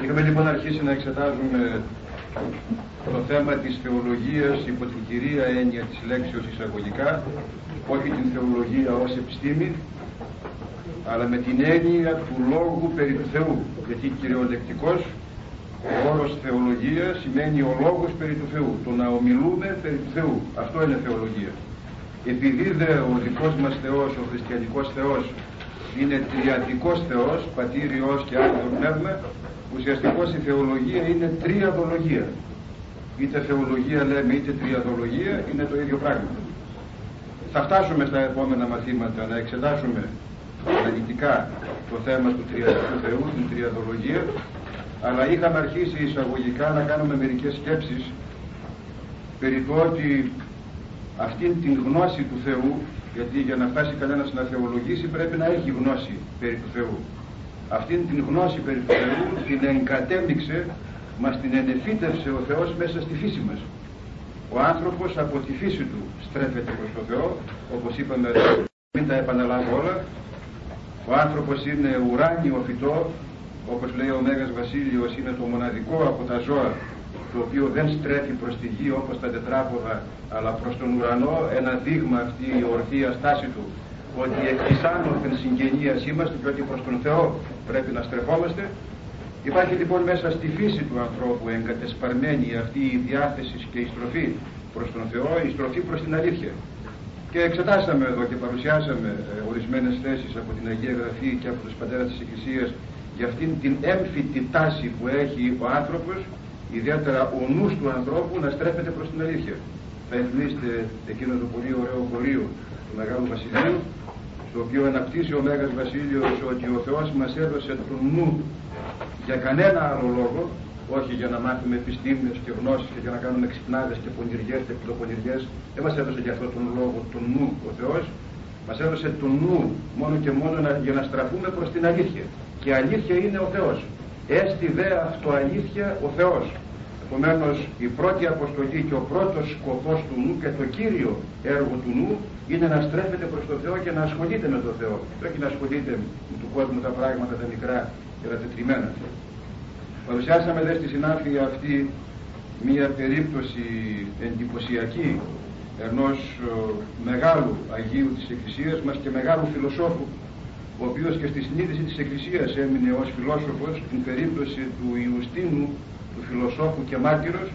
Είχαμε λοιπόν αρχίσει να εξετάζουμε το θέμα της θεολογίας υπό την κυρία έννοια της λέξεως εισαγωγικά, όχι την θεολογία ως επιστήμη, αλλά με την έννοια του λόγου περί του Θεού, γιατί κυριολεκτικός ο όρος θεολογία σημαίνει ο λόγος περί του Θεού, το να ομιλούμε περί του Θεού. Αυτό είναι θεολογία. Επειδή δε ο δικός μας Θεός, ο χριστιανικός Θεός, είναι τριαδικός Θεός, Πατήρ, Υιός και Άγιο Πνεύμα, ουσιαστικώς η θεολογία είναι τριαδολογία. Είτε θεολογία λέμε είτε τριαδολογία, είναι το ίδιο πράγμα. Θα φτάσουμε στα επόμενα μαθήματα να εξετάσουμε αναλυτικά το θέμα του τριαδικού Θεού, την τριαδολογία, αλλά είχαμε αρχίσει εισαγωγικά να κάνουμε μερικές σκέψεις περί το ότι αυτήν την γνώση του Θεού, γιατί για να φτάσει κανένας να θεολογήσει πρέπει να έχει γνώση περί του Θεού. Αυτήν την γνώση περί του Θεού την εγκατέμειξε, μας την ενεφύτευσε ο Θεός μέσα στη φύση μας. Ο άνθρωπος από τη φύση του στρέφεται προς το Θεό, όπως είπαμε, μην τα επαναλάβω όλα. Ο άνθρωπος είναι ουράνιο φυτό, όπως λέει ο Μέγας Βασίλειος, είναι το μοναδικό από τα ζώα το οποίο δεν στρέφει προς τη γη όπως τα τετράποδα, αλλά προς τον ουρανό, ένα δείγμα αυτή η ορθή αστάση του, ότι εκ της άνωθεν συγγενείας είμαστε και ότι προς τον Θεό πρέπει να στρεφόμαστε. Υπάρχει λοιπόν μέσα στη φύση του ανθρώπου εγκατεσπαρμένη αυτή η διάθεση και η στροφή προς τον Θεό, η στροφή προς την αλήθεια. Και εξετάσαμε εδώ και παρουσιάσαμε ορισμένες θέσεις από την Αγία Γραφή και από τους πατέρες της Εκκλησίας για αυτήν την έμφυτη τάση που έχει ο άνθρωπος, ιδιαίτερα ο νους του ανθρώπου, να στρέφεται προς την αλήθεια. Θα θυμίστε εκείνο το πολύ ωραίο χωρίο του Μεγάλου Βασιλείου, στο οποίο αναπτύσσει ο Μέγας Βασίλειος ότι ο Θεός μας έδωσε τον νου για κανένα άλλο λόγο, όχι για να μάθουμε επιστήμες και γνώσεις και για να κάνουμε ξυπνάδες και πονηριές και πυλοπονηριές. Δεν μας έδωσε για αυτόν τον λόγο τον νου ο Θεός, μας έδωσε τον νου μόνο και μόνο για να στραφούμε προς την αλήθεια. Και αλήθεια είναι ο Θεός. Έστι δε αυτό αλήθεια ο Θεός. Επομένως η πρώτη αποστολή και ο πρώτος σκοπός του νου και το κύριο έργο του νου είναι να στρέφεται προς τον Θεό και να ασχολείται με τον Θεό. Όχι να ασχολείται με του κόσμου τα πράγματα τα μικρά και τα τετριμένα. Παρουσιάσαμε δε στη συνάφεια αυτή μία περίπτωση εντυπωσιακή ενός μεγάλου Αγίου της Εκκλησίας μας και μεγάλου φιλοσόφου, ο οποίος και στη συνείδηση της Εκκλησίας έμεινε ως φιλόσοφος, την περίπτωση του Ιουστίνου, του φιλοσόφου και μάρτυρος,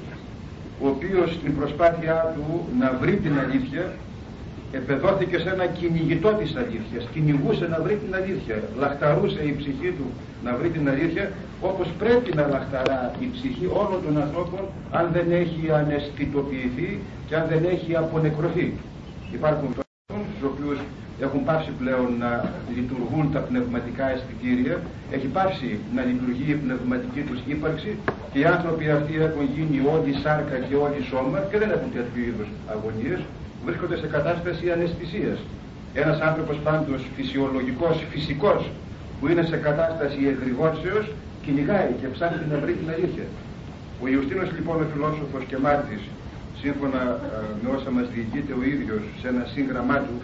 ο οποίος στην προσπάθειά του να βρει την αλήθεια επεδόθηκε σε ένα κυνηγητό της αλήθειας, κυνηγούσε να βρει την αλήθεια, λαχταρούσε η ψυχή του να βρει την αλήθεια, όπως πρέπει να λαχταρά η ψυχή όλων των ανθρώπων αν δεν έχει αναισθητοποιηθεί και αν δεν έχει απονεκρωθεί. Υπάρχουν τους οποίους έχουν πάψει πλέον να λειτουργούν τα πνευματικά αισθητήρια, έχει πάψει να λειτουργεί η πνευματική τους ύπαρξη και οι άνθρωποι αυτοί έχουν γίνει όλοι σάρκα και όλοι σώμα και δεν έχουν τέτοιου είδους αγωνίες, βρίσκονται σε κατάσταση αναισθησίας. Ένας άνθρωπος πάντως φυσιολογικός, φυσικός, που είναι σε κατάσταση εγρηγόρσεως, κυνηγάει και ψάχνει να βρει την αλήθεια. Ο Ιουστίνος λοιπόν ο φιλόσοφος και μάρτης, σύμφωνα με όσα μας διηγείται ο ίδιος σε ένα σύγγραμμά του,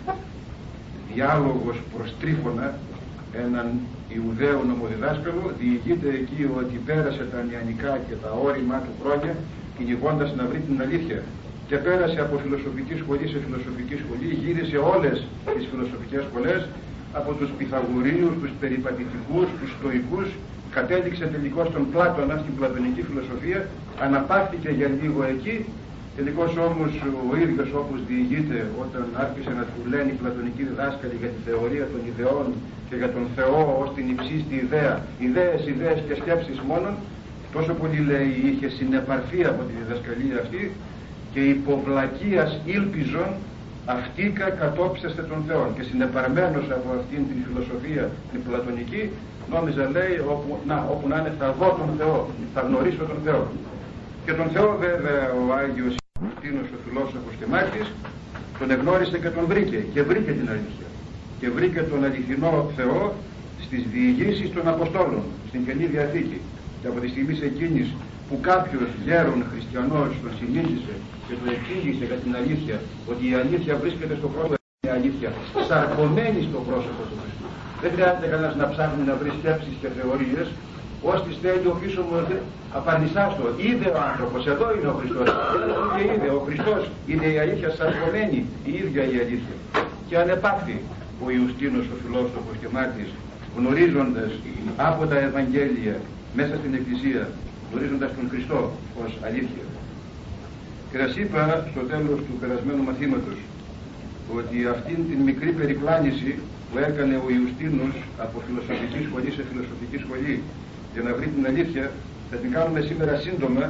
διάλογος προς Τρίφωνα, έναν Ιουδαίο νομοδιδάσκαλο, διηγείται εκεί ότι πέρασε τα νεανικά και τα όριμά του χρόνια κυνηγώντας να βρει την αλήθεια και πέρασε από φιλοσοφική σχολή σε φιλοσοφική σχολή, γύρισε όλες τις φιλοσοφικές σχολές, από τους Πυθαγορείους, τους περιπατητικούς, τους Στοικούς, κατέληξε τελικώς στον Πλάτωνα, στην πλατωνική φιλοσοφία, αναπαύτηκε για λίγο εκεί. Τελικώς όμως ο ίδιος, όπως διηγείται, όταν άρχισε να του λένε οι πλατωνικοί διδάσκαλοι για τη θεωρία των ιδεών και για τον Θεό ως την υψίστη ιδέα, ιδέες και σκέψεις μόνον, τόσο πολύ λέει είχε συνεπαρθεί από τη διδασκαλία αυτή και υποβλακίας ήλπιζον αυτήκα κατόψεστε τον Θεό. Και συνεπαρμένος από αυτήν την φιλοσοφία την πλατωνική, νόμιζα λέει όπου να είναι θα δω τον Θεό, θα γνωρίσω τον Θεό. Και τον Θεό βέβαια ο Άγιος Ιουστίνος, ο φιλόσοφος και μάρτης, τον εγνώρισε και τον βρήκε και βρήκε την αλήθεια. Και βρήκε τον αληθινό Θεό στις διηγήσεις των Αποστόλων, στην Καινή Διαθήκη. Και από τη στιγμή εκείνης που κάποιος γέρον χριστιανός τον συνείδησε και τον εξήγησε για την αλήθεια, ότι η αλήθεια βρίσκεται στο πρόσωπο, η αλήθεια σαρκωμένη στο πρόσωπο του Χριστού. Δεν χρειάζεται κανένας να ψάχνει να βρει σκέψεις και θεωρίες. Ώστις θέλει ο πίσω μου απαρνησάστο. Είδε ο άνθρωπος, εδώ είναι ο Χριστός. Και είδε, ο Χριστός είναι η αλήθεια σαρκωμένη, η ίδια η αλήθεια. Και ανεπάκτη ο Ιουστίνος ο φιλόσοφος και μάρτης, γνωρίζοντας από τα Ευαγγέλια μέσα στην Εκκλησία, γνωρίζοντας τον Χριστό ως αλήθεια. Και σας είπα στο τέλος του περασμένου μαθήματος ότι αυτήν την μικρή περιπλάνηση που έκανε ο Ιουστίνος από φιλοσοφική σχολή σε φιλοσοφική σχολή για να βρει την αλήθεια, θα την κάνουμε σήμερα σύντομα.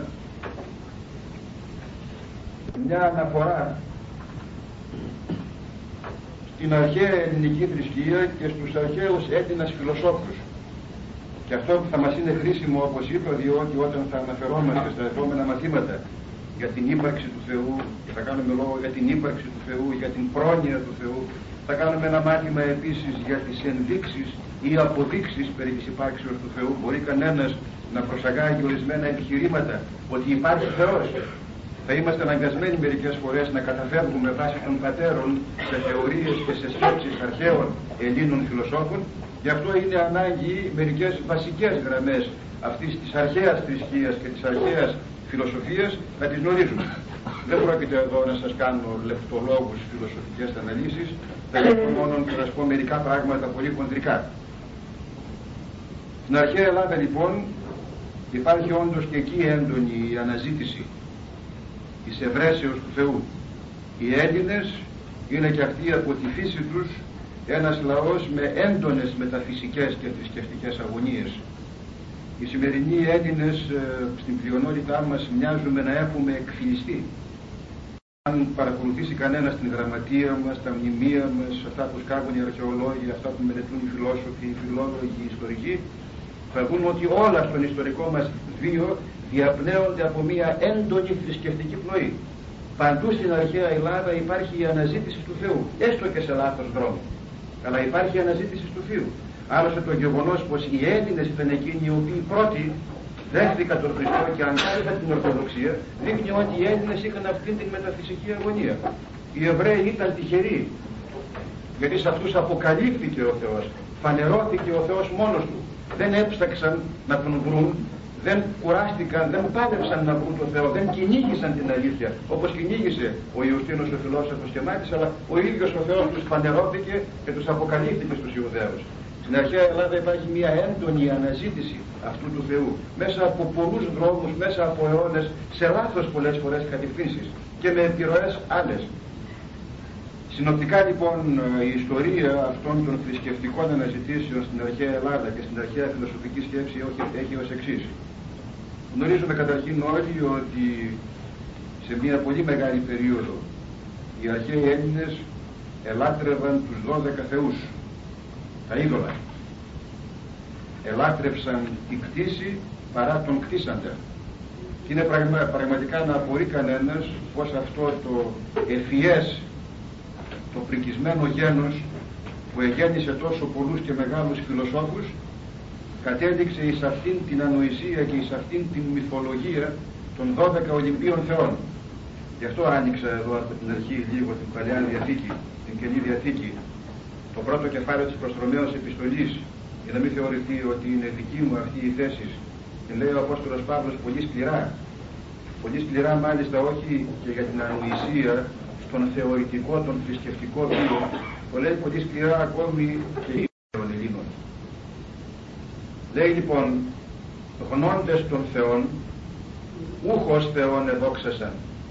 Μια αναφορά στην αρχαία ελληνική θρησκεία και στους αρχαίους Έλληνας φιλοσόφους. Και αυτό που θα μας είναι χρήσιμο, όπως είπα, διότι όταν θα αναφερόμαστε στα επόμενα μαθήματα για την ύπαρξη του Θεού, και θα κάνουμε λόγο για την ύπαρξη του Θεού, για την πρόνοια του Θεού, θα κάνουμε ένα μάθημα επίσης για τις ενδείξεις ή αποδείξεις περί της υπάρξεως του Θεού. Μπορεί κανένας να προσαγάγει ορισμένα επιχειρήματα ότι υπάρχει Θεός. Θα είμαστε αναγκασμένοι μερικές φορές να καταφεύγουμε βάσει των πατέρων σε θεωρίες και σε σκέψεις αρχαίων Ελλήνων φιλοσόφων. Γι' αυτό είναι ανάγκη μερικές βασικές γραμμές αυτής της αρχαίας θρησκείας και της αρχαίας φιλοσοφίας να τις γνωρίζουμε. Δεν πρόκειται εδώ να σας κάνω λεπτολόγους φιλοσοφικές αναλύσεις, θα έχω μόνο να σας πω μερικά πράγματα πολύ χοντρικά. Στην αρχαία Ελλάδα λοιπόν υπάρχει όντως και εκεί έντονη η αναζήτηση της ευρέσεως του Θεού. Οι Έλληνες είναι και αυτοί από τη φύση τους ένας λαός με έντονες μεταφυσικές και θρησκευτικές αγωνίες. Οι σημερινοί Έλληνες στην πλειονότητά μας μοιάζουμε να έχουμε εκφυλιστεί. Αν παρακολουθήσει κανένα την γραμματεία μας, τα μνημεία μας, αυτά που σκάβουν οι αρχαιολόγοι, αυτά που μελετούν οι φιλόσοφοι, οι φιλόλογοι, οι ιστορικοί, θα δουν ότι όλα στον ιστορικό μας βίο διαπνέονται από μια έντονη θρησκευτική πνοή. Παντού στην αρχαία Ελλάδα υπάρχει η αναζήτηση του Θεού, έστω και σε λάθος δρόμο. Αλλά υπάρχει η αναζήτηση του Θεού. Άλλωστε το γεγονός πως οι Έλληνες ήταν εκείνοι οι οποίοι πρώτοι δέχτηκαν τον Χριστό και αγκάλιασαν την Ορθοδοξία, δείχνει ότι οι Έλληνες είχαν αυτήν την μεταφυσική αγωνία. Οι Εβραίοι ήταν τυχεροί, γιατί σε αυτούς αποκαλύφθηκε ο Θεός, φανερώθηκε ο Θεός μόνος του. Δεν έψαξαν να τον βρουν, δεν κουράστηκαν, δεν πάλεψαν να βρουν τον Θεό, δεν κυνήγησαν την αλήθεια, όπως κυνήγησε ο Ιουστίνος ο φιλόσοφος και μάτης, αλλά ο ίδιος ο Θεός τους φανερώθηκε και τους αποκαλύφθηκε στους Ιουδαίους. Στην αρχαία Ελλάδα υπάρχει μια έντονη αναζήτηση αυτού του Θεού, μέσα από πολλούς δρόμους, μέσα από αιώνες, σε λάθος πολλές φορές κατευθύνσεις και με επιρροές άλλες. Συνοπτικά λοιπόν η ιστορία αυτών των θρησκευτικών αναζητήσεων στην αρχαία Ελλάδα και στην αρχαία φιλοσοφική σκέψη έχει ως εξής. Γνωρίζουμε καταρχήν όλοι ότι σε μια πολύ μεγάλη περίοδο οι αρχαίοι Έλληνες ελάτρευαν τους 12 θεούς, τα είδωλα. Ελάτρευσαν τη κτήση παρά τον κτήσαντα. Και είναι πραγματικά να απορεί κανένας πως αυτό το ευφυές, το πρικισμένο γένος που εγέννησε τόσο πολλούς και μεγάλους φιλοσόφους, κατέληξε εις αυτήν την ανοησία και εις αυτήν την μυθολογία των 12 Ολυμπίων Θεών. Γι' αυτό άνοιξα εδώ από την αρχή λίγο την Παλαιά Διαθήκη, την Καινή Διαθήκη, το πρώτο κεφάλαιο της Προστρομαίος Επιστολής, για να μην θεωρηθεί ότι είναι δική μου αυτή η θέση. Και λέει ο Απόστολος Παύλος πολύ σκληρά μάλιστα, όχι και για την ανοησία στον θεωρητικό, τον θρησκευτικό βίο, το λέει πολύ σκληρά ακόμη και των Ελλήνων. Λέει λοιπόν, γνώντες των Θεών, ούχος Θεών εδόξασαν.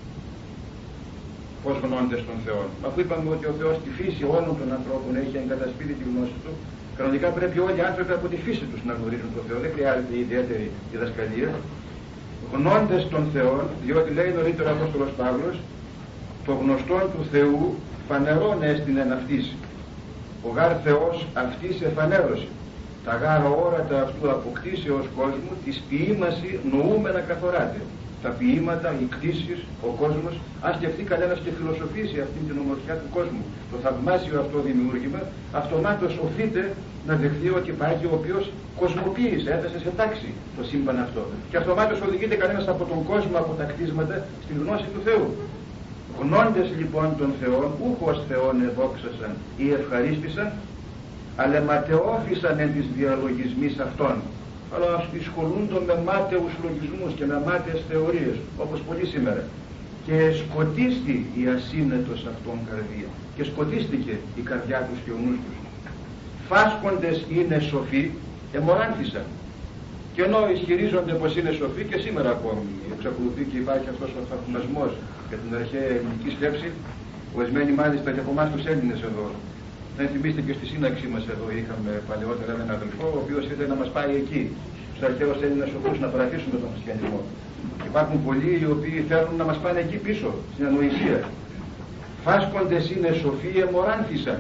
Πώς γνώντες των Θεών? Αφού είπαμε ότι ο Θεός στη φύση όλων των ανθρώπων έχει εγκατασπείρει τη γνώση του, κανονικά πρέπει όλοι οι άνθρωποι από τη φύση τους να γνωρίζουν τον Θεό. Δεν χρειάζεται ιδιαίτερη διδασκαλία. Γνώντες των Θεών, διότι λέει νωρίτερα ο Απόστολος Παύλος, το γνωστό του Θεού φανερόν έστεινεν αυτής. Ο γάρ Θεός αυτής εφανέρωσε. Τα γάρ όρατα αυτού αποκτήσεως κόσμου, της ποιήμαση νοούμενα καθοράται. Τα ποίηματα, οι κτήσεις, ο κόσμος, αν σκεφτεί κανένας και φιλοσοφήσει αυτή την ομορφιά του κόσμου, το θαυμάσιο αυτό δημιούργημα, αυτομάτως οφείλεται να δεχθεί ότι υπάρχει ο οποίος κοσμοποίησε, έθεσε σε τάξη το σύμπαν αυτό. Και αυτομάτως οδηγείται κανένας από τον κόσμο, από τα κτίσματα, στη γνώση του Θεού. Γνώντες λοιπόν των Θεών, ούχος Θεών εδόξασαν ή ευχαρίστησαν, αλλά ματαιώθησαν εν της διαλογισμής αυτών. αλλά ασχολούνται με μάταιους λογισμούς και με μάταιες θεωρίες, όπως πολλοί σήμερα. Και σκοτίστη η ασύνετος αυτών καρδία, και σκοτίστηκε η καρδιά τους και ο νους τους. Φάσκοντες είναι σοφοί, εμοράνθησαν. Και ενώ ισχυρίζονται πως είναι σοφοί, και σήμερα ακόμη εξακολουθεί και υπάρχει αυτός ο θαυμασμός για την αρχαία ελληνική σκέψη, ορισμένοι μάλιστα και από εμάς τους Έλληνες εδώ. Δεν θυμίστε και στη σύναξή μας εδώ είχαμε παλαιότερα έναν αδελφό, ο οποίος ήθελε να μας πάει εκεί, στους αρχαίους Έλληνες σοφούς, να παρατήσουμε τον χριστιανισμό. Υπάρχουν πολλοί οι οποίοι θέλουν να μας πάνε εκεί πίσω, στην ανοησία. Φάσκοντες είναι σοφοί, εμοράνθησαν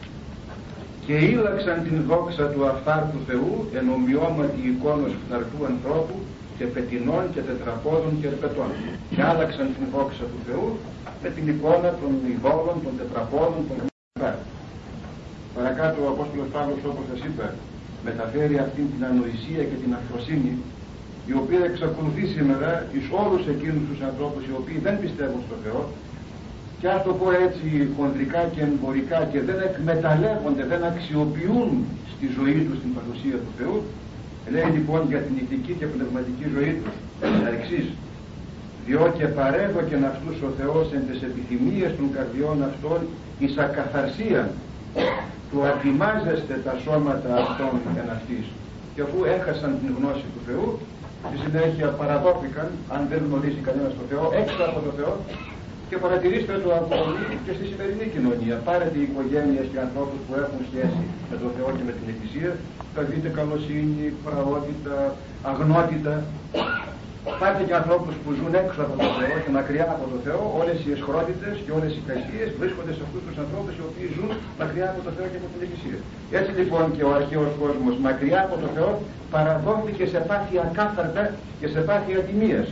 και ήλαξαν την δόξα του αφθάρτου Θεού εν ομοιώματι εικόνος φθαρτού ανθρώπου και πετεινών και τετραπόδων και ερπετών. Και άλλαξαν την δόξα του Θεού με την εικόνα των ειδόλων, των τετραπόδων, των ερπετών. Παρακάτω ο Απόστολος Παύλος, όπως σας είπα, μεταφέρει αυτή την ανοησία και την αφροσύνη, η οποία εξακολουθεί σήμερα εις όλους εκείνους τους ανθρώπους οι οποίοι δεν πιστεύουν στο Θεό, και ας το πω έτσι χοντρικά και εμπορικά, και δεν εκμεταλλεύονται, δεν αξιοποιούν στη ζωή τους την παρουσία του Θεού. Λέει λοιπόν για την ηθική και πνευματική ζωή τους τα εξής: διό και παρέδοκεν αυτούς ο Θεός εν τες επιθυμίες των καρδιών αυτών εις ακαθαρσία του ατιμάζεστε τα σώματα αυτών εν αυτής. Και αφού έχασαν την γνώση του Θεού, στη συνέχεια παραδόθηκαν, αν δεν γνωρίζει κανένα τον Θεό, έξω από τον Θεό. Και παρατηρήστε το ακόμη και στη σημερινή κοινωνία. Πάρετε οι οικογένειες και ανθρώπους που έχουν σχέση με τον Θεό και με την Εκκλησία, θα δείτε καλοσύνη, πραότητα, αγνότητα. Πάρτε και ανθρώπους που ζουν έξω από τον Θεό και μακριά από τον Θεό, όλες οι εσχρότητες και όλες οι καηστείες βρίσκονται σε αυτούς τους ανθρώπους οι οποίοι ζουν μακριά από τον Θεό και από την Εκκλησία. Έτσι λοιπόν και ο αρχαίος κόσμος μακριά από τον Θεό παραδόθηκε σε πάθη ακάθαρτα και σε πάθη ατιμίας.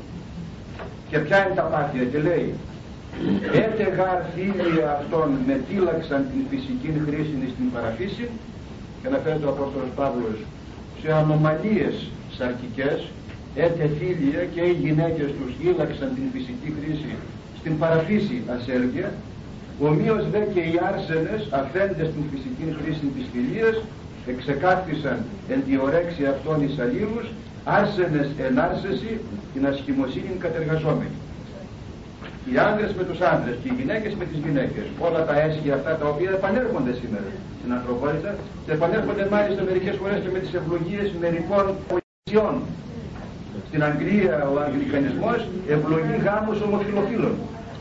Και ποια είναι τα πάθεια? Και λέει: έτε γαρ φίλοι αυτών μετήλαξαν την φυσική χρήση στην παραφύση, και αναφέρεται ο Απόστολος Παύλος σε ανομαλίες σαρκικές, έτε φίλια και οι γυναίκες τους ήλαξαν την φυσική χρήση στην παραφύση ασέλγεια, ομοίως δε και οι άρσενες αφέντες την φυσική χρήση της φιλίας εξεκάθισαν εν τη ορέξη αυτών εις αλλήλους, άρσενες εν άρσεση την ασχημοσύνη κατεργαζόμενη. Οι άντρες με τους άντρες και οι γυναίκες με τις γυναίκες, όλα τα έσχη αυτά τα οποία επανέρχονται σήμερα στην ανθρωπότητα, και επανέρχονται μάλιστα μερικές φορές και με τις ευλογίες μερικών πολιτιών. Στην Αγγλία ο αγγλικανισμός ευλογεί γάμους ομοφυλοφίλων.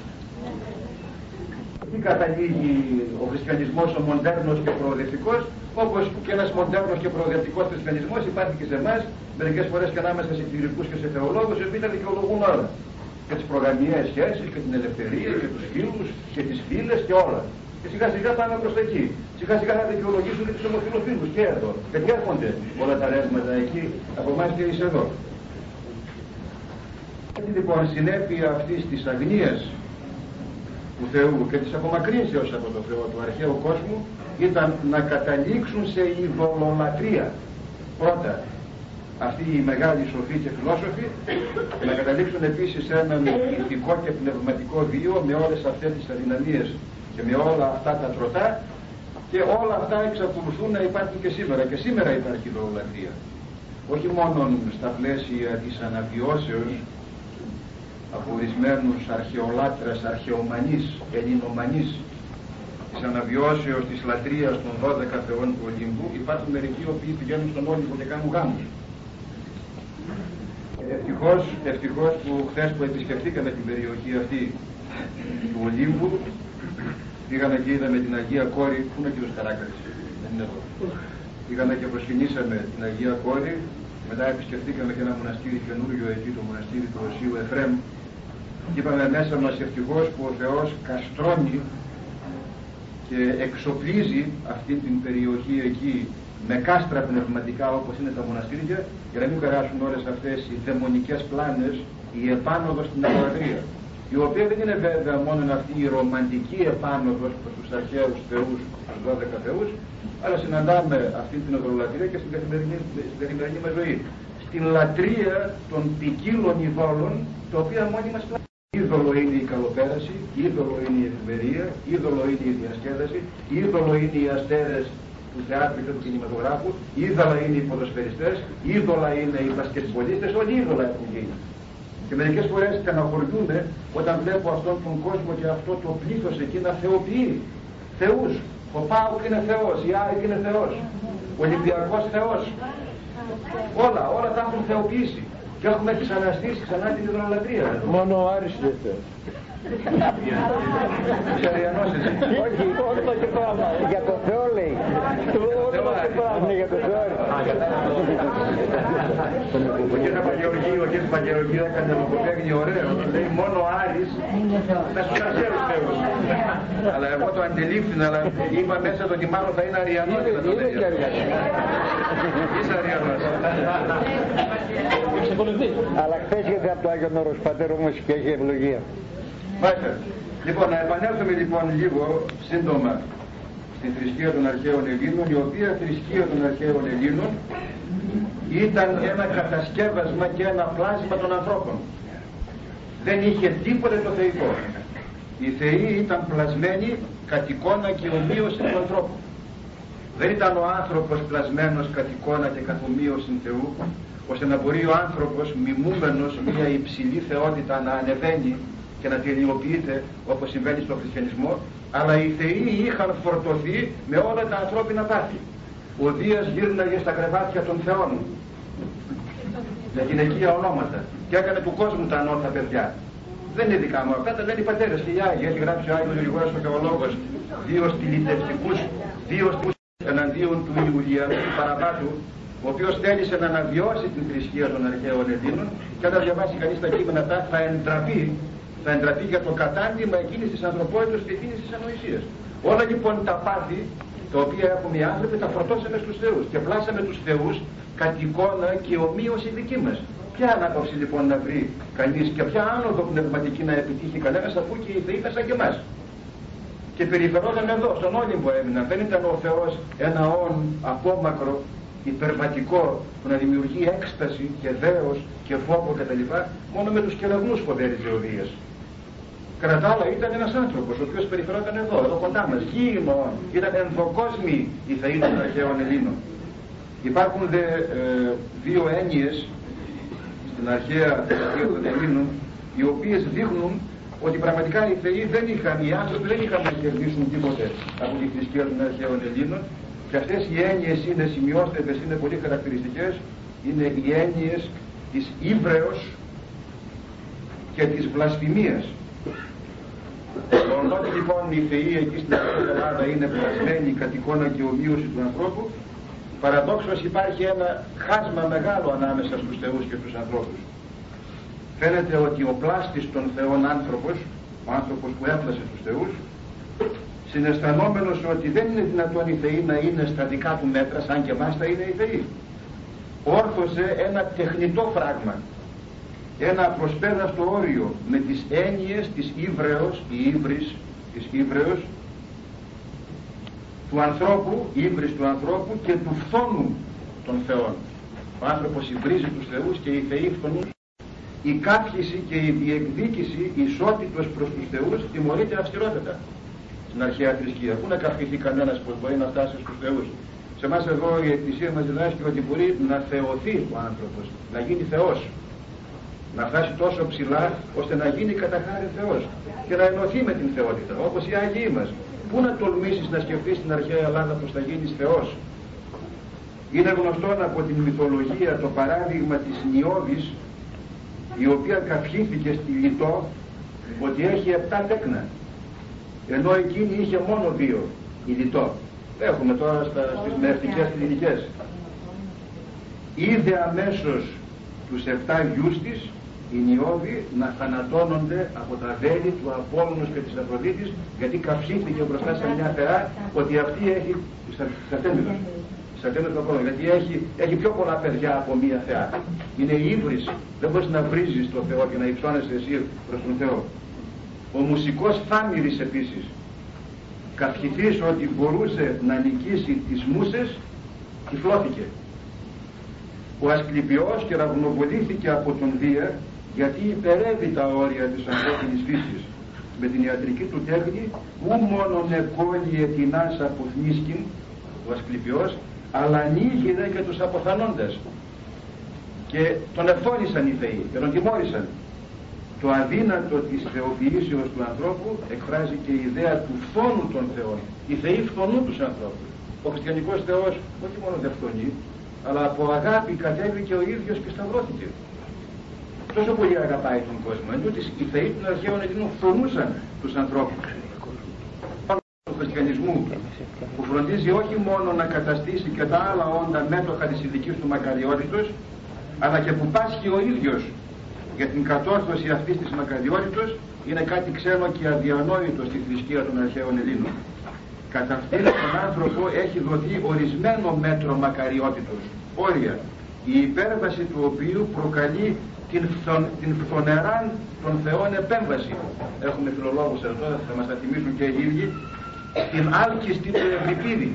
Εκεί καταλήγει ο χριστιανισμός ο μοντέρνος και προοδευτικός, όπως και ένας μοντέρνος και προοδευτικός χριστιανισμός υπάρχει και σε εμάς, μερικές φορές και ανάμεσα σε κληρικούς και σε θεολόγους, οι οποίοι τα δικαιολογούν όλα. Και τις προγαμιαίες σχέσεις και την ελευθερία και τους φίλους και τις φίλες και όλα. Και σιγά σιγά πάμε προς τα εκεί. Σιγά σιγά θα δικαιολογήσουν και τους ομοφυλοφίλους και εδώ. Γιατί έρχονται όλα τα ρεύματα εκεί από εμάς και εις εδώ. Έτσι λοιπόν συνέπεια αυτής της αγνίας του Θεού και της απομακρύνσεως από τον Θεό του αρχαίου κόσμου ήταν να καταλήξουν σε ειδωλολατρία. Πρώτα αυτοί οι μεγάλοι σοφοί και φιλόσοφοι, να καταλήξουν επίσης σε έναν ηθικό και πνευματικό βίο με όλες αυτές τις αδυναμίες και με όλα αυτά τα τροτά, και όλα αυτά εξακολουθούν να υπάρχουν και σήμερα. Και σήμερα υπάρχει ειδωλολατρία. Όχι μόνο στα πλαίσια της αναβιώσεως από ορισμένους αρχαιολάτρες, αρχαιομανείς, ελληνομανείς, της αναβιώσεως της λατρείας των 12 θεών του Ολύμπου, υπάρχουν μερικοί οι οποίοι πηγαίνουν στον Όλυμπο και κάνουν γάμους. Ευτυχώς που χθες που επισκεφτήκαμε την περιοχή αυτή του Ολύμπου, πήγαμε και είδαμε την Αγία Κόρη. Πού είναι ο κύριος Καράκαλης? Δεν είναι εδώ. Πήγαμε και προσκυνήσαμε την Αγία Κόρη, μετά επισκεφτήκαμε και ένα μοναστήρι καινούριο εκεί, το μοναστήρι του Οσίου Εφραίμ, και είπαμε μέσα μας ευτυχώς που ο Θεός καστρώνει και εξοπλίζει αυτή την περιοχή εκεί με κάστρα πνευματικά όπως είναι τα μοναστήρια, για να μην περάσουν όλες αυτές οι δαιμονικές πλάνες, η επάνωδος στην αγωγία, η οποία δεν είναι βέβαια μόνο αυτή η ρομαντική επάνωδος προς τους αρχαίους θεούς, τους 12 θεούς, αλλά συναντάμε αυτή την ειδωλολατρία και στην καθημερινή μας ζωή. Στην λατρεία των ποικίλων ειδόλων, τα οποία μόνοι μας πλάνουν. Είδωλο είναι η καλοπέραση, είδωλο είναι η ευημερία, είδωλο είναι η διασκέδαση, είδωλο είναι οι αστέρες του θεάτρου και του κινηματογράφου, είδωλα είναι οι ποδοσφαιριστές, είδωλα είναι οι μπασκετμπολίστες, όλοι είδωλα έχουν γίνει. Και μερικές φορές στεναχωριούνται όταν βλέπω αυτόν τον κόσμο και αυτό το πλήθος εκεί να θεοποιεί θεούς. Ο ΠΑΟΚ είναι Θεός, η ΑΕΚ είναι Θεός, ο Ολυμπιακός Θεός. Όλα τα έχουν θεοποιήσει. Και έχουμε ξαναστήσει ξανά την ιδωλολατρία. Μόνο ο Άρης είναι Θεός. Όχι, όνομα και πράγμα. Για το Θεό λέει. Όνομα και πράγμα. Για το Θεό. Ο κ. Παγεωργίου έκανε λογοπαίγνιο ωραίο. Λέει μόνο ο Άρης θα στους αρχαίους θεούς. Αλλά εγώ το αντιλήφθηνα, αλλά είπα μέσα το ότι μάλλον θα είναι αριανός. Είσαι αριανός. Αλλά χθες γιατί από το Άγιον Όρος Πατέρ όμως και έχει ευλογία. Μάλιστα. Λοιπόν, να επανέλθουμε λοιπόν λίγο σύντομα στην θρησκεία των αρχαίων Ελλήνων, η οποία θρησκεία των αρχαίων Ελλήνων ήταν ένα κατασκεύασμα και ένα πλάσμα των ανθρώπων. Δεν είχε τίποτε το θεϊκό. Οι θεοί ήταν πλασμένοι κατ' εικόνα και ομοίωση του ανθρώπου. Δεν ήταν ο άνθρωπος πλασμένος κατ' εικόνα και καθ' ομοίωση Θεού, ώστε να μπορεί ο άνθρωπος μιμούμενος μια υψηλή θεότητα να ανεβαίνει και να τελειοποιείται όπως συμβαίνει στο χριστιανισμό, αλλά οι θεοί είχαν φορτωθεί με όλα τα ανθρώπινα πάθη. Ο Δίας γύρναγε στα κρεβάτια των θεών με γυναικεία ονόματα και έκανε του κόσμου τα ανώτα παιδιά. Δεν είναι δικά μου αυτά, τα λένε οι πατέρες και οι Άγιοι. Έχει γράψει ο Άγιος Γρηγόρης ο Θεολόγος δύο στυλιτευτικούς εναντίον του Ιουλιανού Παραβάτου, ο οποίος θέλησε να αναβιώσει την θρησκεία των αρχαίων Ελλήνων, και όταν διαβάσει κανείς τα κείμενα αυτά θα εντραπεί για το κατάντημα εκείνης της ανθρωπότητας και εκείνης της ανοησίας. Όλα λοιπόν τα πάθη τα οποία έχουμε οι άνθρωποι τα φορτώσαμε στους θεούς και πλάσαμε τους θεούς κατ' εικόνα και ομοίωση δική μας. Ποια ανάπαυση λοιπόν να βρει κανείς και ποια άνοδο πνευματική να επιτύχει κανένας, αφού και οι θεοί ήταν σαν και εμάς? Και περιφερόταν εδώ, στον Όλυμπο έμειναν. Δεν ήταν ο Θεός ένα όν απόμακρο, υπερβατικό, που να δημιουργεί έκσταση και δέος και φόβο κτλ. Μόνο με τους κεραυνούς φοβέριζε ο Δίας. Κατά τα άλλα ήταν ένας άνθρωπος, ο οποίος περιφερόταν εδώ κοντά μας. Γήινο, ήταν ενδοκόσμοι οι θεοί των αρχαίων Ελλήνων. Υπάρχουν δύο έννοιες στην αρχαία θρησκεία των Ελλήνων, οι οποίες δείχνουν ότι πραγματικά οι θεοί οι άνθρωποι δεν είχαν να κερδίσουν τίποτε από τη θρησκεία των αρχαίων Ελλήνων, και αυτές οι έννοιες είναι, σημειώστες, είναι πολύ χαρακτηριστικές, είναι οι έννοιες της ύβρεως και της βλασφημίας. Όταν λοιπόν οι θεοί εκεί στην Ελλάδα είναι πλασμένοι κατ' εικόνα και ομοίωση του ανθρώπου, παραδόξως υπάρχει ένα χάσμα μεγάλο ανάμεσα στους θεούς και τους ανθρώπους. Φαίνεται ότι ο πλάστης των θεών άνθρωπος, ο άνθρωπος που έπλασε τους θεούς, συναισθανόμενος ότι δεν είναι δυνατόν οι θεοί να είναι στα δικά του μέτρα, σαν και εμάς θα είναι οι θεοί, όρθωσε ένα τεχνητό φράγμα, ένα προσπέραστο όριο με τις έννοιες της ύβρεως, της ύβρεως του ανθρώπου, ύβρις του ανθρώπου και του φθόνου των θεών. Ο άνθρωπος υβρίζει τους θεούς και οι θεοί φθονούν. Η κάφηση και η διεκδίκηση ισότητος προς τους θεούς τιμωρείται αυστηρότατα στην αρχαία θρησκεία. Πού να καυχηθεί κανένας που μπορεί να φτάσει στους θεούς? Σε εμάς εδώ η Εκκλησία μας διδάσκει ότι μπορεί να θεωθεί ο άνθρωπος, να γίνει θεός, να φτάσει τόσο ψηλά ώστε να γίνει κατά χάρη Θεός και να ενωθεί με την θεότητα, όπως οι Άγιοι μας. Πού να τολμήσεις να σκεφτείς στην αρχαία Ελλάδα πως θα γίνεις Θεός? Είναι γνωστό από την μυθολογία το παράδειγμα της Νιώβης, η οποία καυχήθηκε στη Λιτό ότι έχει 7 τέκνα, ενώ εκείνη είχε μόνο 2, η Λιτό. Έχουμε τώρα στις μευτικές κλινικές. Είδε αμέσως τους 7 γιους της, η Νιώβη, να θανατώνονται από τα βέλη του Απόλλωνος και της Αφροδίτης, γιατί καυχήθηκε μπροστά σε μια θεά ότι αυτή έχει Σατέμιος του Απόλλωνα, γιατί έχει πιο πολλά παιδιά από μια θεά. Είναι η ύβρις, δεν μπορείς να βρίζεις τον Θεό και να υψώνεσαι εσύ προς τον Θεό. Ο μουσικός Θάμηρης επίσης, καυχηθής ότι μπορούσε να νικήσει τις μούσες, τυφλώθηκε. Ο Ασκληπιός κεραυνοβολήθηκε από τον Δία, γιατί υπερεύει τα όρια της ανθρώπινης φύσης. Με την ιατρική του τέχνη, ου μόνον εκόλυε τεινάς αποθνίσκην, ο Ασκληπιός, αλλά ανοίγειρε και τους αποθανόντες. Και τον εφώνησαν οι θεοί και τον τιμώρησαν. Το αδύνατο της θεοποιήσεως του ανθρώπου εκφράζει και η ιδέα του φθόνου των θεών. Οι θεοί φθονούν τους ανθρώπους. Ο χριστιανικός Θεός όχι μόνο δεν φθονεί, αλλά από αγάπη κατέβηκε ο ίδιος και σταυρώθηκε. Τόσο πολύ αγαπάει τον κόσμο. Ενώ οι θεοί των αρχαίων Ελλήνων φθονούσαν τους ανθρώπους. Του χριστιανισμού, που φροντίζει όχι μόνο να καταστήσει και τα άλλα όντα μέτοχα της ειδικής του μακαριότητος, αλλά και που πάσχει ο ίδιος για την κατόρθωση αυτής της μακαριότητος, είναι κάτι ξένο και αδιανόητο στη θρησκεία των αρχαίων Ελλήνων. Κατά αυτήν τον άνθρωπο έχει δοθεί ορισμένο μέτρο μακαριότητος, όρια, η υπέρβαση του οποίου προκαλεί την φθονεράν των θεών επέμβαση. Έχουμε φιλολόγους εδώ, θα μας τα θυμίσουν και οι ίδιοι, την άλκιστη του Ευρυπίδη.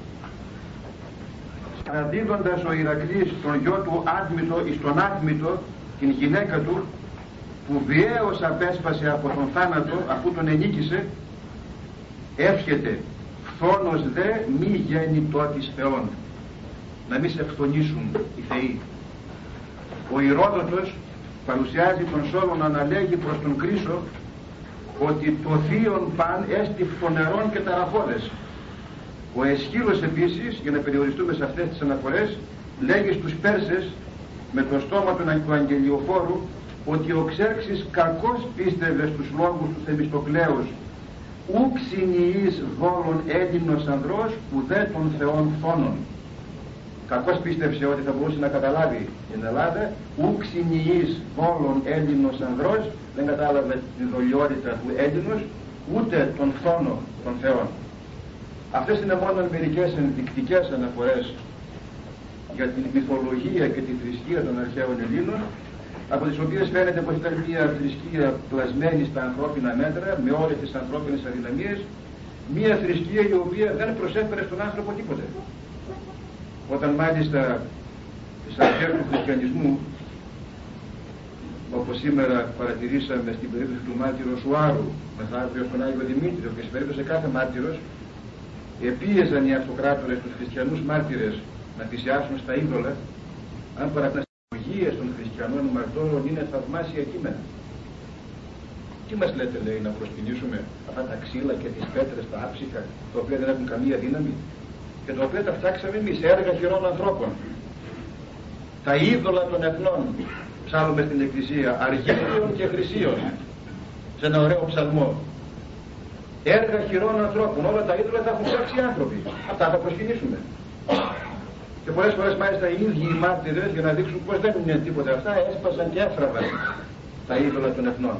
Αναδίδοντας ο Ηρακλής τον γιο του Άδμητο εις τον Άδμητο, την γυναίκα του, που βιαίως απέσπασε από τον θάνατο αφού τον ενίκησε, εύχεται φθόνος δε μη γέννητο της Θεών, να μη σε φθονήσουν οι θεοί. Ο Ηρόδοτος παρουσιάζει τον Σόλωνα να λέγει προς τον Κρίσο ότι το θείον παν έστι φθονερών και ταραχώδες. Ο Αισχύλος επίσης, για να περιοριστούμε σε αυτές τις αναφορές, λέγει στους Πέρσες με το στόμα του Αγγελιοφόρου ότι ο Ξέρξης κακώς πίστευε στους λόγους του Θεμιστοκλέους, ουκ συνειείς δόλων Έλληνος ανδρός ουδέ των θεών φθόνων. Κακώς πίστεψε ότι θα μπορούσε να καταλάβει την Ελλάδα, ουκ συνειείς δόλων Έλληνος ανδρός, δεν κατάλαβε την δολιότητα του Έλληνος, ούτε τον φθόνο των θεών. Αυτές είναι μόνο μερικές ενδεικτικές αναφορές για την μυθολογία και τη θρησκεία των αρχαίων Ελλήνων, από τις οποίες φαίνεται πως ήταν μια θρησκεία πλασμένη στα ανθρώπινα μέτρα, με όλες τις ανθρώπινες αδυναμίες, μια θρησκεία η οποία δεν προσέφερε στον άνθρωπο τίποτε. Όταν μάλιστα στις αρχές του χριστιανισμού, όπως σήμερα παρατηρήσαμε στην περίπτωση του μάρτυρος Σουάρου, μεθαύριο στον Άγιο Δημήτριο και στην περίπτωση κάθε μάρτυρος, επίεζαν οι αυτοκράτορες τους χριστιανούς μάρτυρες να θυσιάσουν στα είδωλα, αν παραπνεύσουν των χριστιανών μαρτώρων είναι θαυμάσια κείμενα. Τι μας λέτε, λέει, να προσκυνήσουμε αυτά τα ξύλα και τις πέτρες, τα άψυχα, τα οποία δεν έχουν καμία δύναμη και τα οποία τα φτιάξαμε εμείς, έργα χειρών ανθρώπων. Τα είδωλα των εθνών, ψάλλουμε στην Εκκλησία, αργύριων και χρυσίων, σε ένα ωραίο ψαλμό. Έργα χειρών ανθρώπων, όλα τα είδωλα τα έχουν φτιάξει οι άνθρωποι. Αυτά θα προσκυνήσουμε. Και πολλές φορές μάλιστα οι ίδιοι οι μάρτυρες, για να δείξουν πως δεν είναι τίποτα αυτά, έσπασαν και έφραβαν τα είδωλα των εθνών.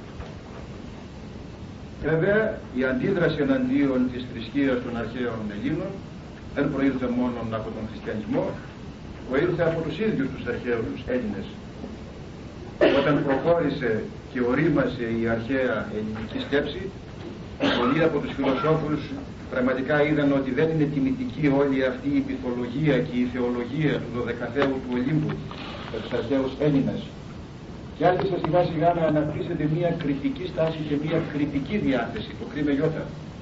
Βέβαια, η αντίδραση εναντίον της θρησκείας των αρχαίων Ελλήνων δεν προήλθε μόνο από τον χριστιανισμό, προήλθε από τους ίδιους τους αρχαίους Έλληνες. Όταν προχώρησε και ορίμασε η αρχαία ελληνική σκέψη, πολλοί από τους φιλοσόφους πραγματικά είδαν ότι δεν είναι τιμητική όλη αυτή η μυθολογία και η θεολογία του 12ου του Ολύμπου για τους αρχαίους Έλληνες, και άρχισε σιγά σιγά να αναπτύσσεται μια κριτική στάση και μια κριτική διάθεση, το κρίμε γιώτα.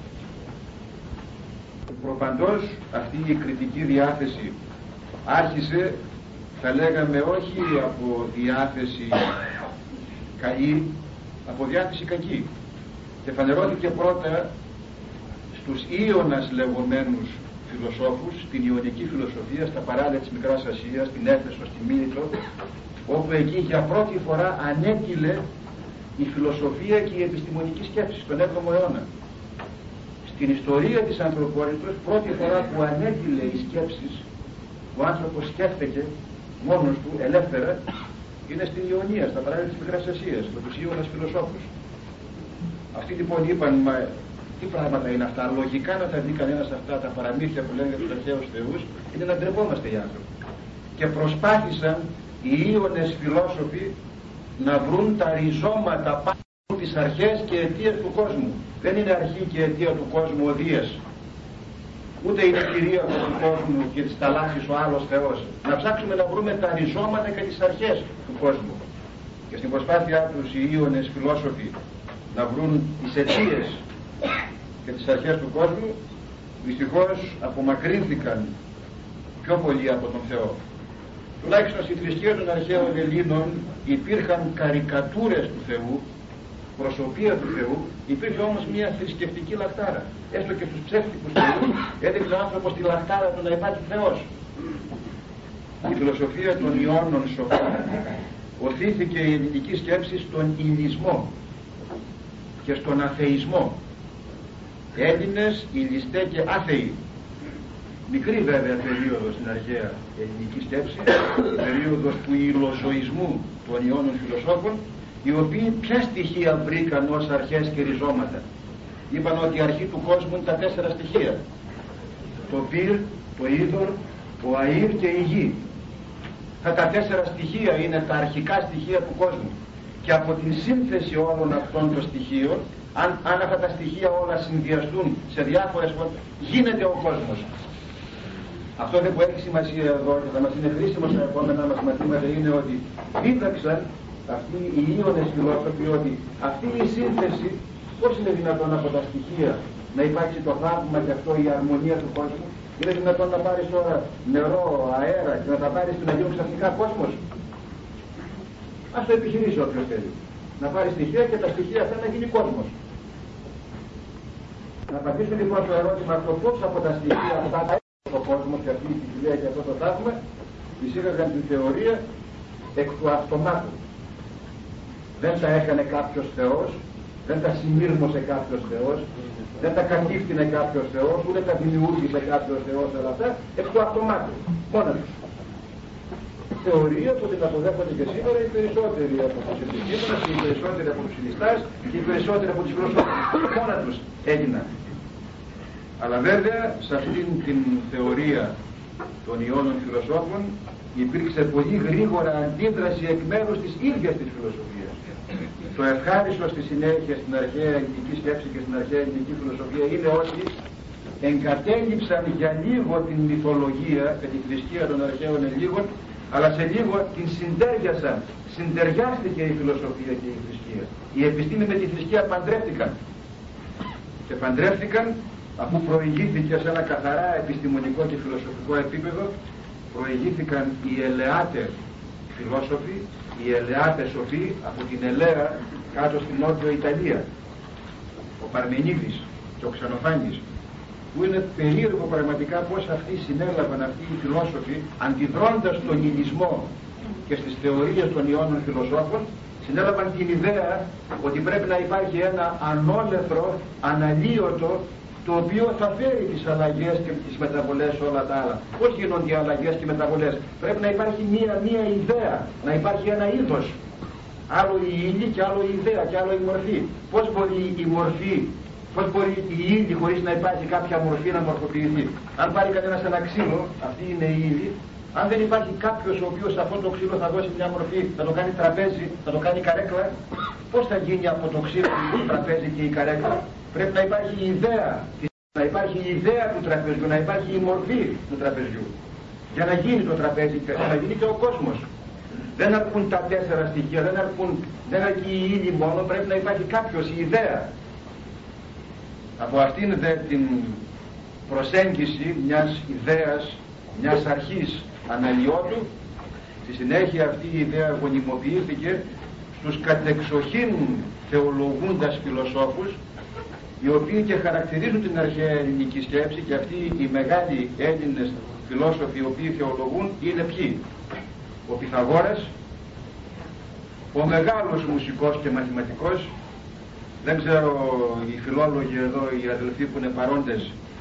Προπαντός αυτή η κριτική διάθεση άρχισε, θα λέγαμε, όχι από διάθεση καλή, από διάθεση κακή, και φανερώθηκε πρώτα στους Ίωνας λεγόμενους φιλοσόφους, στην Ιωνική φιλοσοφία, στα παράλια της Μικράς Ασίας, στην Έφεσο, στη Μίλητο, όπου εκεί για πρώτη φορά ανέτειλε η φιλοσοφία και η επιστημονική σκέψη στον 7ο αιώνα. Στην ιστορία της ανθρωπότητας, πρώτη φορά που ανέτειλε οι σκέψεις, ο άνθρωπος σκέφτηκε μόνος του, ελεύθερα, είναι στην Ιωνία, στα παράλια της Μικράς Ασίας, με τους Ίωνας φιλοσόφους. Αυτοί λοιπόν είπαν, μα τι πράγματα είναι αυτά, λογικά να τα δει κανένας αυτά τα παραμύθια που λένε για τους αρχαίους θεούς, είναι να ντρεπόμαστε οι άνθρωποι. Και προσπάθησαν οι Ίωνες φιλόσοφοι να βρουν τα ριζώματα πάνω τις αρχές και αιτίες του κόσμου. Δεν είναι αρχή και αιτία του κόσμου ο Δίας, ούτε είναι κυρίαρχος του κόσμου και της θαλάσσης ο άλλος Θεός. Να ψάξουμε να βρούμε τα ριζώματα και τις αρχές του κόσμου. Και στην προσπάθειά τους οι Ίωνες φιλόσοφοι να βρουν τις αιτίες και τις αρχές του κόσμου, δυστυχώς απομακρύνθηκαν πιο πολύ από τον Θεό. Τουλάχιστον στη θρησκεία των αρχαίων Ελλήνων υπήρχαν καρικατούρες του Θεού, προσωπία του Θεού, υπήρχε όμως μια θρησκευτική λαχτάρα. Έστω και στους ψεύτικους θεούς έδειξε ο άνθρωπος τη λαχτάρα του να υπάρχει Θεός. Η φιλοσοφία των Ιώνων σοφών οθήθηκε η ελληνική σκέψη στον ηλισμό και στον αθεισμό. Έλληνες, ηλιστέ και άθεοι. Μικρή βέβαια περίοδος στην αρχαία ελληνική σκέψη, η περίοδος του υλοζωισμού των Ιώνων φιλοσόφων, οι οποίοι ποια στοιχεία βρήκαν ως αρχές και ριζώματα. Είπαν ότι η αρχή του κόσμου είναι τα 4 στοιχεία. Το πυρ, το είδωρ, ο αήρ και η γη. Τα 4 στοιχεία είναι τα αρχικά στοιχεία του κόσμου. Και από την σύνθεση όλων αυτών των στοιχείων, αν αυτά τα στοιχεία όλα συνδυαστούν σε διάφορες φορές, γίνεται ο κόσμος. Αυτό που έχει σημασία εδώ και θα μας είναι χρήσιμο στα επόμενα μας μαθήματα είναι ότι δίδαξαν αυτοί οι Ιώνες φιλόσοφοι ότι αυτή η σύνθεση πώς είναι δυνατόν από τα στοιχεία να υπάρξει το θαύμα και αυτό η αρμονία του κόσμου. Είναι δυνατόν να πάρεις τώρα νερό, αέρα και να τα πάρεις και να γίνουν ξαφνικά κόσμος. Ας το επιχειρήσει όποιος θέλει. Να πάρει στοιχεία και τα στοιχεία αυτά να γίνει κόσμος. Να απαντήσουμε λοιπόν στο ερώτημα αυτό πώς από τα στοιχεία αυτά ο κόσμος και αυτή η ποικιλία και αυτό το θαύμα εισήγαγαν την θεωρία εκ του αυτομάτου. Δεν τα έκανε κάποιος Θεός, δεν τα συνήρμωσε κάποιος Θεός, δεν τα κατήφθηνε κάποιος Θεός, ούτε τα δημιούργησε κάποιος Θεός, αλλά αυτά εκ του αυτομάτου, μόνα τους. Θεωρία που την αποδέχονται και σήμερα οι περισσότεροι από τους επιστήμονες, οι περισσότεροι από τους συνιστάς και οι περισσότεροι από τους φιλοσόφους. Μόνα τους έγιναν. Αλλά βέβαια σε αυτήν την θεωρία των Ιώνων φιλοσόφων υπήρξε πολύ γρήγορα αντίδραση εκ μέρους της ίδιας της φιλοσοφίας. Το ευχάριστο στη συνέχεια στην αρχαία ελληνική σκέψη και στην αρχαία ελληνική φιλοσοφία είναι ότι εγκατέλειψαν για λίγο την μυθολογία και τη θρησκεία των αρχαίων Ελλήνων, αλλά σε λίγο την συντέριασαν. Συντεριάστηκε η φιλοσοφία και η θρησκεία. Η επιστήμη με τη θρησκεία παντρεύτηκαν. Και παντρεύτηκαν αφού προηγήθηκε σε ένα καθαρά επιστημονικό και φιλοσοφικό επίπεδο, προηγήθηκαν οι ελεάτες φιλόσοφοι, οι ελεάτες σοφοί από την Ελέα κάτω στην Νότιο Ιταλία, ο Παρμενίδης και ο Ξενοφάνης, που είναι περίεργο πραγματικά πως αυτοί συνέλαβαν, αυτοί οι φιλόσοφοι, αντιδρώντας στον υλισμό και στις θεωρίες των Ιώνων φιλοσόφων, συνέλαβαν την ιδέα ότι πρέπει να υπάρχει ένα ανόλεθρο, αναλύωτο, το οποίο θα φέρει τις αλλαγές και τις μεταβολές όλα τα άλλα. Πώς γίνονται οι αλλαγές και οι μεταβολές? Πρέπει να υπάρχει μία ιδέα, να υπάρχει ένα είδος. Άλλο η ύλη και άλλο η ιδέα και άλλο η μορφή. Πώς μπορεί η μορφή, πώς μπορεί η ύλη χωρίς να υπάρχει κάποια μορφή να μορφοποιηθεί? Αν πάρει κανένας ένα ξύλο, αυτή είναι η ύλη, αν δεν υπάρχει κάποιος ο οποίος αυτό το ξύλο θα δώσει μια μορφή, θα το κάνει τραπέζι, θα το κάνει καρέκλα, πώς θα γίνει από το ξύλο το τραπέζι και η καρέκλα? Πρέπει να υπάρχει η ιδέα, να υπάρχει η ιδέα του τραπεζιού, να υπάρχει η μορφή του τραπεζιού. Για να γίνει το τραπέζι και να γίνει και ο κόσμος. Δεν αρκούν τα 4 στοιχεία, δεν αρκεί η ύλη μόνο, πρέπει να υπάρχει κάποιος, η ιδέα. Από αυτήν δε την προσέγγιση μιας ιδέας, μιας αρχής αναλυότου, στη συνέχεια αυτή η ιδέα γονιμοποιήθηκε στους κατεξοχήν θεολογούντας φιλοσόφους, οι οποίοι και χαρακτηρίζουν την αρχαία ελληνική σκέψη, και αυτοί οι μεγάλοι Έλληνες φιλόσοφοι οι οποίοι θεολογούν είναι ποιοι? Ο Πυθαγόρας, ο μεγάλος μουσικός και μαθηματικός, δεν ξέρω οι φιλόλογοι εδώ, οι αδελφοί που είναι παρόντες,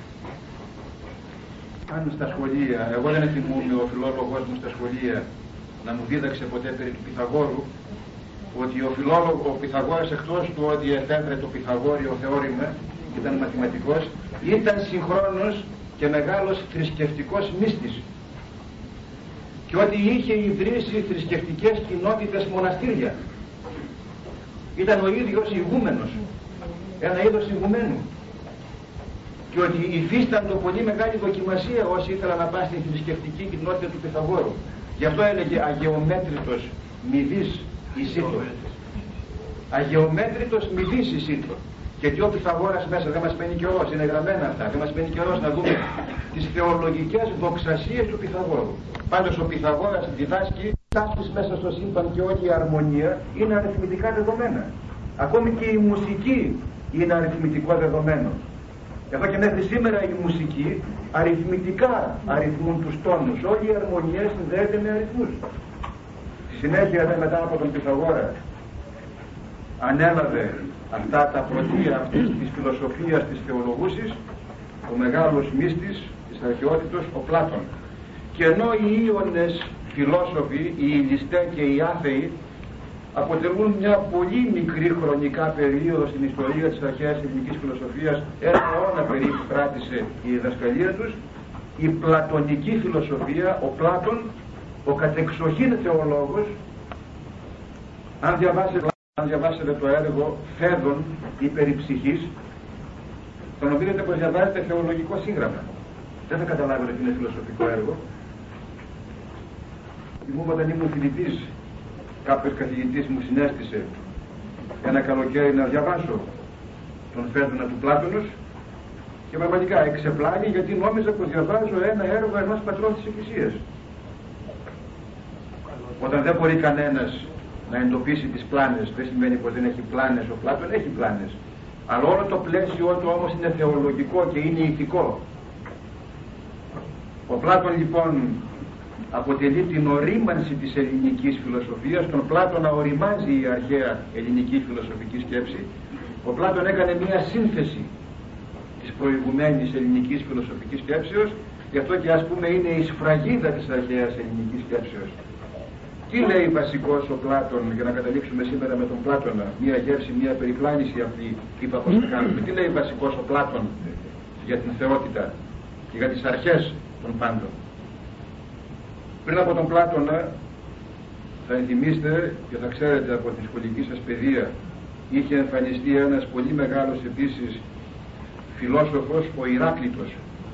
αν στα σχολεία, εγώ δεν θυμούμαι ο φιλόλογος μου στα σχολεία να μου δίδαξε ποτέ περί του Πυθαγόρου, ότι ο Πυθαγόρας, εκτός του ότι εφεύρε το Πυθαγόριο θεώρημα, ήταν μαθηματικός, ήταν συγχρόνως και μεγάλος θρησκευτικός μύστης, και ότι είχε ιδρύσει θρησκευτικές κοινότητες, μοναστήρια. Ήταν ο ίδιος ηγούμενος, ένα είδος ηγουμένου, και ότι υφίσταντο πολύ μεγάλη δοκιμασία όσοι ήθελαν να πάνε στην θρησκευτική κοινότητα του Πυθαγόρου. Γι' αυτό έλεγε αγεωμέτρητος μηδής εισήτω. Αγεωμέτρητος μηδής εισήτω. Και τι ο Πυθαγόρας μέσα, δεν μας παίρνει καιρός, είναι γραμμένα αυτά, δεν μας παίρνει καιρός να δούμε τις θεολογικές δοξασίες του Πυθαγόρου. Πάντως ο Πυθαγόρας διδάσκει τάσεις μέσα στο σύμπαν και όλη η αρμονία είναι αριθμητικά δεδομένα. Ακόμη και η μουσική είναι αριθμητικό δεδομένο. Εδώ και μέχρι σήμερα η μουσική αριθμητικά αριθμούν τους τόνους. Όλη η αρμονία συνδέεται με αριθμούς. Στη συνέχεια μετά από τον Πυθαγόρα ανέλαβε αυτά τα πρωτεία αυτής της φιλοσοφίας της θεολογούσης ο μεγάλος μύστης της αρχαιότητος, ο Πλάτων. Και ενώ οι Ίωνες φιλόσοφοι, οι ηλιστέ και οι άθεοι αποτελούν μια πολύ μικρή χρονικά περίοδο στην ιστορία της αρχαίας ελληνικής φιλοσοφίας, ένα αιώνα περίπου κράτησε η διδασκαλία τους, η πλατωνική φιλοσοφία, ο Πλάτων, ο κατεξοχήν θεολόγος, αν διαβάσετε το έργο Φέδων η περιψυχής, θα νομίζετε πως διαβάζετε θεολογικό σύγγραμμα. Δεν θα καταλάβετε ότι είναι φιλοσοφικό έργο. Θυμούμαι όταν ήμουν φοιτητής, κάποιος καθηγητής μου συνέστησε ένα καλοκαίρι να διαβάσω τον Φέδωνα του Πλάτωνος και πραγματικά εξεπλάγει γιατί νόμιζα πως διαβάζω ένα έργο ενός πατρός της Εκκλησίας. Όταν δεν μπορεί κανένας να εντοπίσει τις πλάνες, δεν σημαίνει πως δεν έχει πλάνες ο Πλάτων, έχει πλάνες. Αλλά όλο το πλαίσιο του όμως είναι θεολογικό και είναι ηθικό. Ο Πλάτων λοιπόν αποτελεί την ορίμανση της ελληνικής φιλοσοφίας. Τον Πλάτωνα οριμάζει η αρχαία ελληνική φιλοσοφική σκέψη. Ο Πλάτων έκανε μια σύνθεση της προηγουμένης ελληνικής φιλοσοφικής σκέψεως, γι' αυτό και ας πούμε είναι η σφραγίδα της αρχαίας ελληνικής σκέψεως. Τι λέει βασικός ο Πλάτων, για να καταλήξουμε σήμερα με τον Πλάτωνα, μια γεύση, μια περιπλάνηση αυτή, είπα πως θα κάνουμε. Τι λέει βασικός ο Πλάτων για την θεότητα και για τις αρχές των πάντων. Πριν από τον Πλάτωνα, θα ενθυμίστε και θα ξέρετε από τη σχολική σας παιδεία, είχε εμφανιστεί ένας πολύ μεγάλος επίσης φιλόσοφος, ο Ηράκλειτος.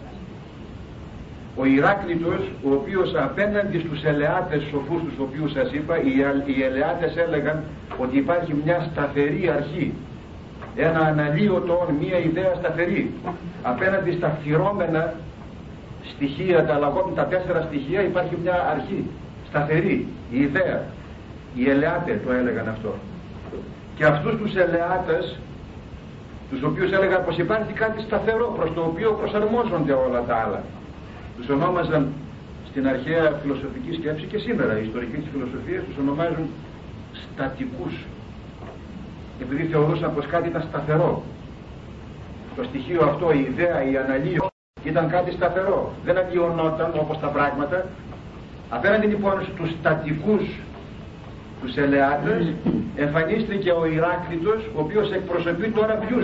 Ο Ηράκλειτος, ο οποίος απέναντι στους ελεάτες σοφούς τους οποίους σας είπα, οι ελεάτες έλεγαν ότι υπάρχει μια σταθερή αρχή, ένα αναλύωτο, μια ιδέα σταθερή. Απέναντι στα φυρώμενα στοιχεία, τα 4 στοιχεία υπάρχει μια αρχή σταθερή, η ιδέα. Οι ελεάτες το έλεγαν αυτό. Και αυτούς τους ελεάτες, τους οποίους έλεγαν πως υπάρχει κάτι σταθερό προς το οποίο προσαρμόζονται όλα τα άλλα, τους ονόμαζαν στην αρχαία φιλοσοφική σκέψη και σήμερα οι ιστορικοί της φιλοσοφίας τους ονομάζουν στατικούς, επειδή θεωρούσαν πως κάτι ήταν σταθερό. Το στοιχείο αυτό, η ιδέα, η αναλύωση ήταν κάτι σταθερό, δεν αλλοιωνόταν όπως τα πράγματα. Απέναντι λοιπόν στους στατικούς, τους ελεάτες, εμφανίστηκε ο Ηράκλειτος, ο οποίος εκπροσωπεί τώρα ποιους?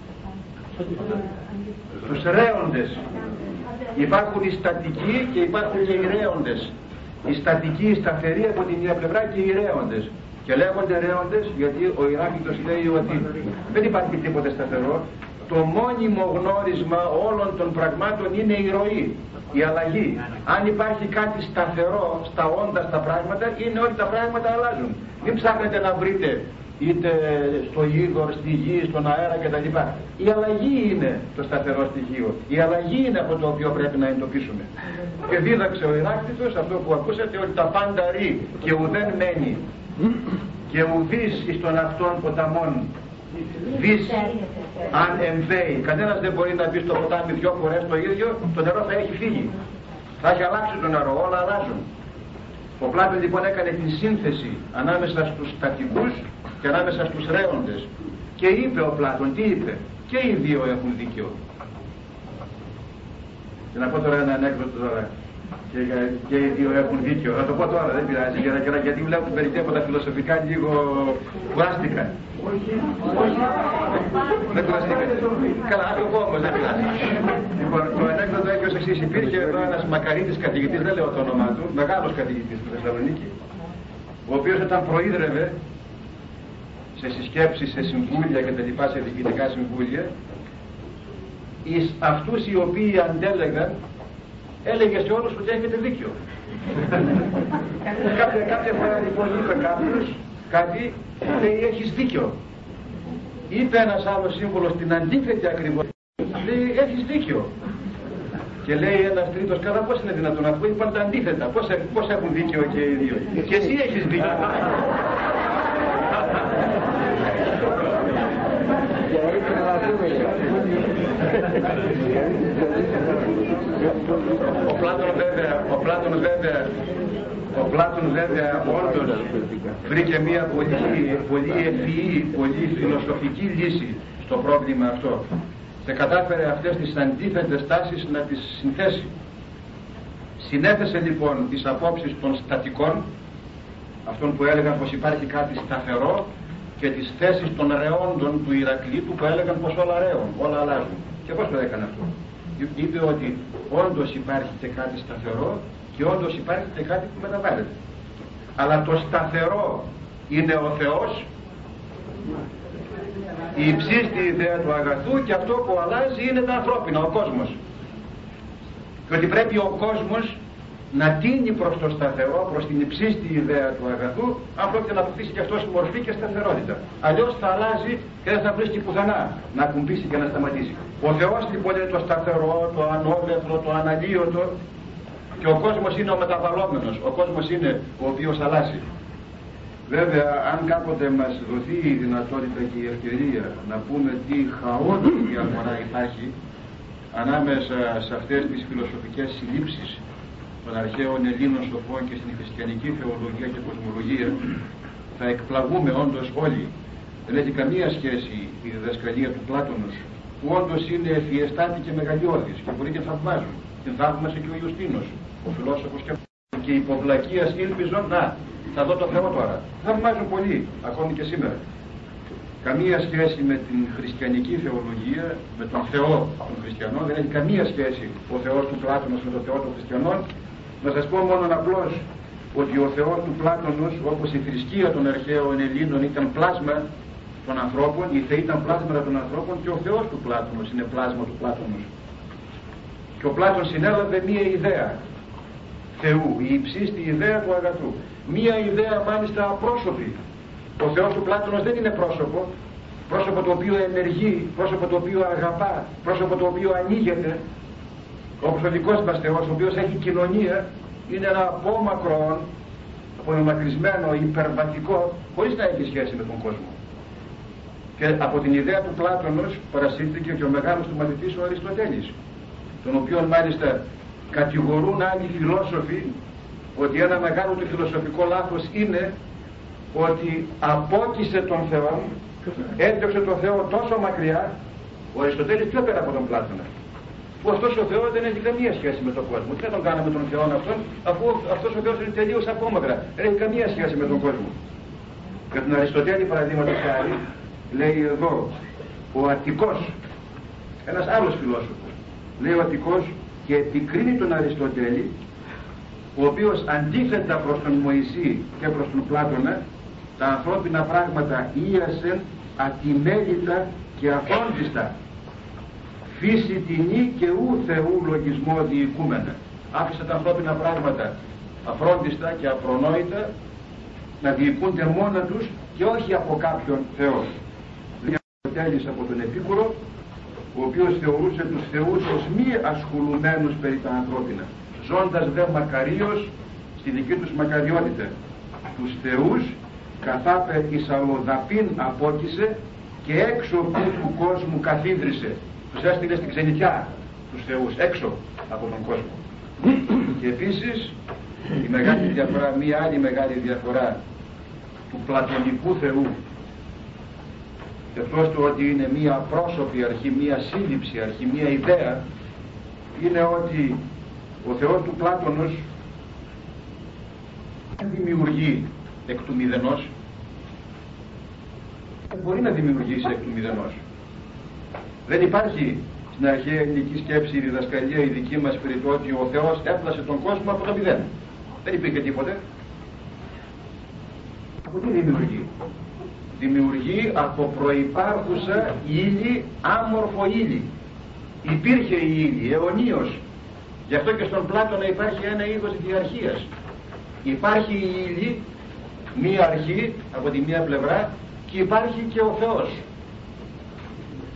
Τους ρέοντες. Υπάρχουν οι στατικοί και υπάρχουν και οι ρέοντες. Οι στατικοί, οι σταθεροί από την μία πλευρά και οι ρέοντες. Και λέγονται ρέοντες γιατί ο Ηράκλειτος λέει ότι δεν υπάρχει τίποτε σταθερό. Το μόνιμο γνώρισμα όλων των πραγμάτων είναι η ροή, η αλλαγή. Αν υπάρχει κάτι σταθερό στα όντα, στα πράγματα, είναι ότι τα πράγματα αλλάζουν. Μην ψάχνετε να βρείτε είτε στο είδωρ, στη γη, στον αέρα κτλ. Η αλλαγή είναι το σταθερό στοιχείο. Η αλλαγή είναι αυτό το οποίο πρέπει να εντοπίσουμε. Και δίδαξε ο Ηράκλειτος αυτό που ακούσατε, ότι τα πάντα ρί και ουδέν μένει. Και ουδείς εις των αυτών ποταμών δεις αν εμβαίει. Κανένας δεν μπορεί να μπει στο ποτάμι 2 φορές το ίδιο, το νερό θα έχει φύγει. Θα έχει αλλάξει το νερό, όλα αλλάζουν. Ο Πλάτων λοιπόν έκανε την σύνθεση ανάμεσα στους στατικούς και ανάμεσα στους ρέοντες. Και είπε ο Πλάτων, τι είπε? Και οι δύο έχουν δίκιο. Και να πω τώρα ένα ανέκδοτο τώρα. Και οι δύο έχουν δίκιο. Θα το πω τώρα, δεν πειράζει, γιατί βλέπω μερικοί από τα φιλοσοφικά λίγο κουράστηκαν. Δεν κουραστήκατε? Καλά, ας το πω όμως, δεν πειράζει. Λοιπόν, το ανέκδοτο έχει ως εξής. Υπήρχε εδώ ένας μακαρίτης καθηγητής, δεν λέω το όνομά του, μεγάλος καθηγητής στη Θεσσαλονίκη, ο οποίος όταν προείδρευε σε συσκέψεις, σε συμβούλια και τα λοιπά, σε διοικητικά συμβούλια, εις αυτούς οι οποίοι αντέλεγαν, έλεγε σε όλους ότι έχετε δίκιο. κάποια φορά λοιπόν είπε κάποιος κάτι, λέει έχεις δίκιο. είπε ένας άλλος σύμβολος την αντίθετη ακριβώς. Λέει, έχεις δίκιο. Και λέει ένας τρίτος, καλά πώς είναι δυνατόν, αφού είπαν τα αντίθετα, πώς έχουν δίκιο και οι δύο. Και εσύ έχεις δίκιο. Ο Πλάτων βέβαια όντως βρήκε μια πολύ ευφυή, πολύ φιλοσοφική λύση στο πρόβλημα αυτό και κατάφερε αυτές τις αντίθετες τάσεις να τις συνθέσει. Συνέθεσε λοιπόν τις απόψεις των στατικών, αυτών που έλεγαν πως υπάρχει κάτι σταθερό, και τις θέσεις των ρεόντων του Ηρακλήτου που έλεγαν πως όλα ρέουν, όλα αλλάζουν. Και πώς το έκανε αυτό? Είπε ότι όντως υπάρχει και κάτι σταθερό και όντως υπάρχει και κάτι που μεταβάλλεται. Αλλά το σταθερό είναι ο Θεός, η υψίστη ιδέα του αγαθού, και αυτό που αλλάζει είναι τα ανθρώπινα, ο κόσμος. Και ότι πρέπει ο κόσμος να τίνει προς το σταθερό, προς την υψίστη ιδέα του αγαθού, αν πρόκειται να αποκτήσει και αυτός μορφή και σταθερότητα. Αλλιώς θα αλλάζει και δεν θα βρίσκει πουθενά να ακουμπήσει και να σταματήσει. Ο Θεός λοιπόν είναι το σταθερό, το ανώμετρο, το αναλύωτο, και ο κόσμος είναι ο μεταβαλλόμενος, ο κόσμος είναι ο οποίος αλλάζει. Βέβαια, αν κάποτε μας δοθεί η δυνατότητα και η ευκαιρία να πούμε τι χαόδη διαφορά υπάρχει ανάμεσα σε αυτές τις φιλοσοφικές συλλήψεις των αρχαίων Ελλήνων σοφών και στην χριστιανική θεολογία και κοσμολογία, θα εκπλαγούμε όντως όλοι. Δεν έχει καμία σχέση η διδασκαλία του Πλάτωνος, που όντως είναι ευφιεστάτη και μεγαλειώδης και μπορεί και θαυμάζουν. Την θαύμασε και ο Ιουστίνος, ο φιλόσοφος και υποβλακίας ήλπιζον, να, θα δω το Θεό τώρα. Θαυμάζουν πολύ, ακόμη και σήμερα. Καμία σχέση με την χριστιανική θεολογία, με τον Θεό των χριστιανών, δεν έχει καμία σχέση ο Θεός του Πλάτωνος με τον Θεό των χριστιανών. Να σας πω μόνο απλώς ότι ο Θεός του Πλάτωνος, όπως η θρησκεία των αρχαίων Ελλήνων ήταν πλάσμα των ανθρώπων, οι θεοί ήταν πλάσματα των ανθρώπων, και ο Θεός του Πλάτωνος είναι πλάσμα του Πλάτωνος. Και ο Πλάτων συνέλαβε μία ιδέα Θεού, η υψίστη ιδέα του αγαθού. Μία ιδέα μάλιστα απρόσωπη. Ο Θεός του Πλάτωνος δεν είναι πρόσωπο, πρόσωπο το οποίο ενεργεί, πρόσωπο το οποίο αγαπά, πρόσωπο το οποίο ανοίγεται. Όπως ο δικός μας Θεός, ο οποίος έχει κοινωνία, είναι ένα απόμακρο, απομακρυσμένο, υπερβατικό, χωρίς να έχει σχέση με τον κόσμο. Και από την ιδέα του Πλάτωνος παρασύρθηκε και ο μεγάλος του μαθητής ο Αριστοτέλης, τον οποίον μάλιστα κατηγορούν άλλοι φιλόσοφοι ότι ένα μεγάλο του φιλοσοφικό λάθος είναι ότι απόκισε τον Θεό, έδιωξε τον Θεό τόσο μακριά, ο Αριστοτέλης πιο πέρα από τον Πλάτωνα, που αυτός ο Θεός δεν έχει καμία σχέση με τον κόσμο. Τι θα τον κάναμε τον Θεό αυτόν, αφού αυτός ο Θεός είναι τελείως απόμακρα, δεν έχει καμία σχέση με τον κόσμο. Για τον Αριστοτέλη, παραδείγματος χάρη, λέει εδώ ο Αττικός, ένας άλλος φιλόσοφος, λέει ο Αττικός, και επικρίνει τον Αριστοτέλη, ο οποίος αντίθετα προς τον Μωυσή και προς τον Πλάτωνα τα ανθρώπινα πράγματα ίασεν ατιμέλητα και αφρόντιστα, φύση τινή και ου Θεού λογισμό διοικούμενα. Άφησε τα ανθρώπινα πράγματα αφρόντιστα και απρονόητα να διοικούνται μόνα τους και όχι από κάποιον Θεό. Αριστοτέλης από τον Επίκουρο, ο οποίος θεωρούσε τους θεούς ως μη ασχολουμένους περί τα ανθρώπινα, ζώντας δε μακαρίως στη δική τους μακαριότητα. Τους θεούς καθάπε εις αλλοδαπήν απόκισε και έξω του κόσμου καθίδρυσε. Τους έστειλε στην ξενιτιά τους θεούς, έξω από τον κόσμο. Και επίσης η μεγάλη διαφορά, μία άλλη μεγάλη διαφορά του πλατωνικού Θεού, εκτός του ότι είναι μία πρόσωπη αρχή, μία σύλληψη αρχή, μία ιδέα, είναι ότι ο Θεός του Πλάτωνος δεν δημιουργεί εκ του μηδενός, δεν μπορεί να δημιουργήσει εκ του μηδενός. Δεν υπάρχει στην αρχαία ελληνική σκέψη, η διδασκαλία η δική μας περί το ότι ο Θεός έφτασε τον κόσμο από το μηδέν. Δεν υπήρχε τίποτε. Από τι δημιουργεί? Δημιουργεί από προϋπάρχουσα ύλη, άμορφο ύλη. Υπήρχε η ύλη αιωνίως. Γι' αυτό και στον Πλάτωνα υπάρχει ένα είδος διαρχίας. Υπάρχει η ύλη, μία αρχή από τη μία πλευρά, και υπάρχει και ο Θεός.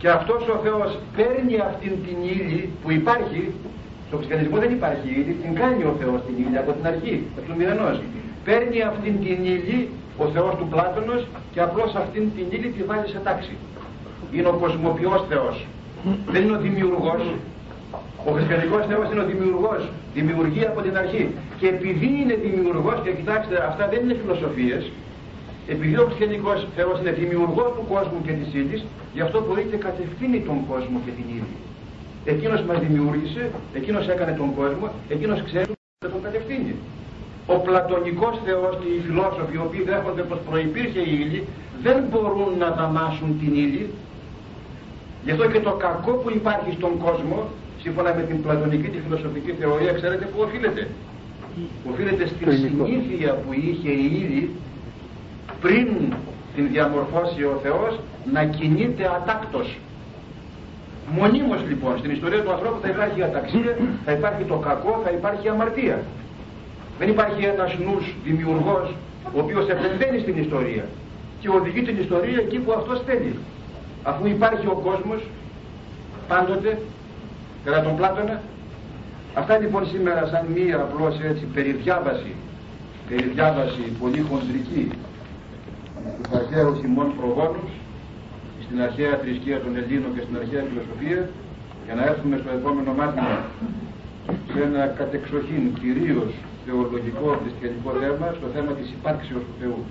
Και αυτός ο Θεός παίρνει αυτήν την ύλη που υπάρχει. Στο χριστιανισμό δεν υπάρχει ύλη, την κάνει ο Θεός την ύλη από την αρχή, από του μηδενός. Παίρνει αυτήν την ύλη ο Θεός του Πλάτωνος και απλώς αυτήν την ύλη τη βάζει σε τάξη. Είναι ο κοσμοποιός Θεός. Δεν είναι ο δημιουργός. Ο χριστιανικός Θεός είναι ο δημιουργός. Δημιουργεί από την αρχή. Και επειδή είναι δημιουργός, και κοιτάξτε, αυτά δεν είναι φιλοσοφίες, επειδή ο χριστιανικός Θεός είναι δημιουργός του κόσμου και της ύλης, γι' αυτό μπορεί και κατευθύνει τον κόσμο και την ύλη. Εκείνος μας δημιούργησε, εκείνος έκανε τον κόσμο, εκείνος ξέρει να τον κατευθύνει. Ο πλατωνικός Θεός και οι φιλόσοφοι, οι οποίοι δέχονται πως προϋπήρχε η ύλη, δεν μπορούν να δαμάσουν την ύλη. Γι' αυτό και το κακό που υπάρχει στον κόσμο, σύμφωνα με την πλατωνική και φιλοσοφική θεωρία, ξέρετε πού οφείλεται. Οφείλεται στην συνήθεια που είχε η ύλη πριν την διαμορφώσει ο Θεός να κινείται ατάκτος. Μονίμως λοιπόν στην ιστορία του ανθρώπου θα υπάρχει αταξία, θα υπάρχει το κακό, θα υπάρχει αμαρτία. Δεν υπάρχει ένας νους δημιουργός ο οποίος επεμβαίνει στην ιστορία και οδηγεί την ιστορία εκεί που αυτός θέλει. Αφού υπάρχει ο κόσμος πάντοτε κατά τον Πλάτωνα. Αυτά λοιπόν σήμερα σαν μία απλώς έτσι περιδιάβαση πολύ χοντρική του αρχαίου ημών προγόνους στην αρχαία θρησκεία των Ελλήνων και στην αρχαία φιλοσοφία, για να έρθουμε στο επόμενο μάθημα σε ένα κατεξοχήν κυρίως θεολογικό χριστιανικό θέμα, στο θέμα της υπάρξεως του Θεού.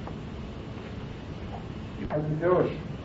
Υπάρχει Θεός.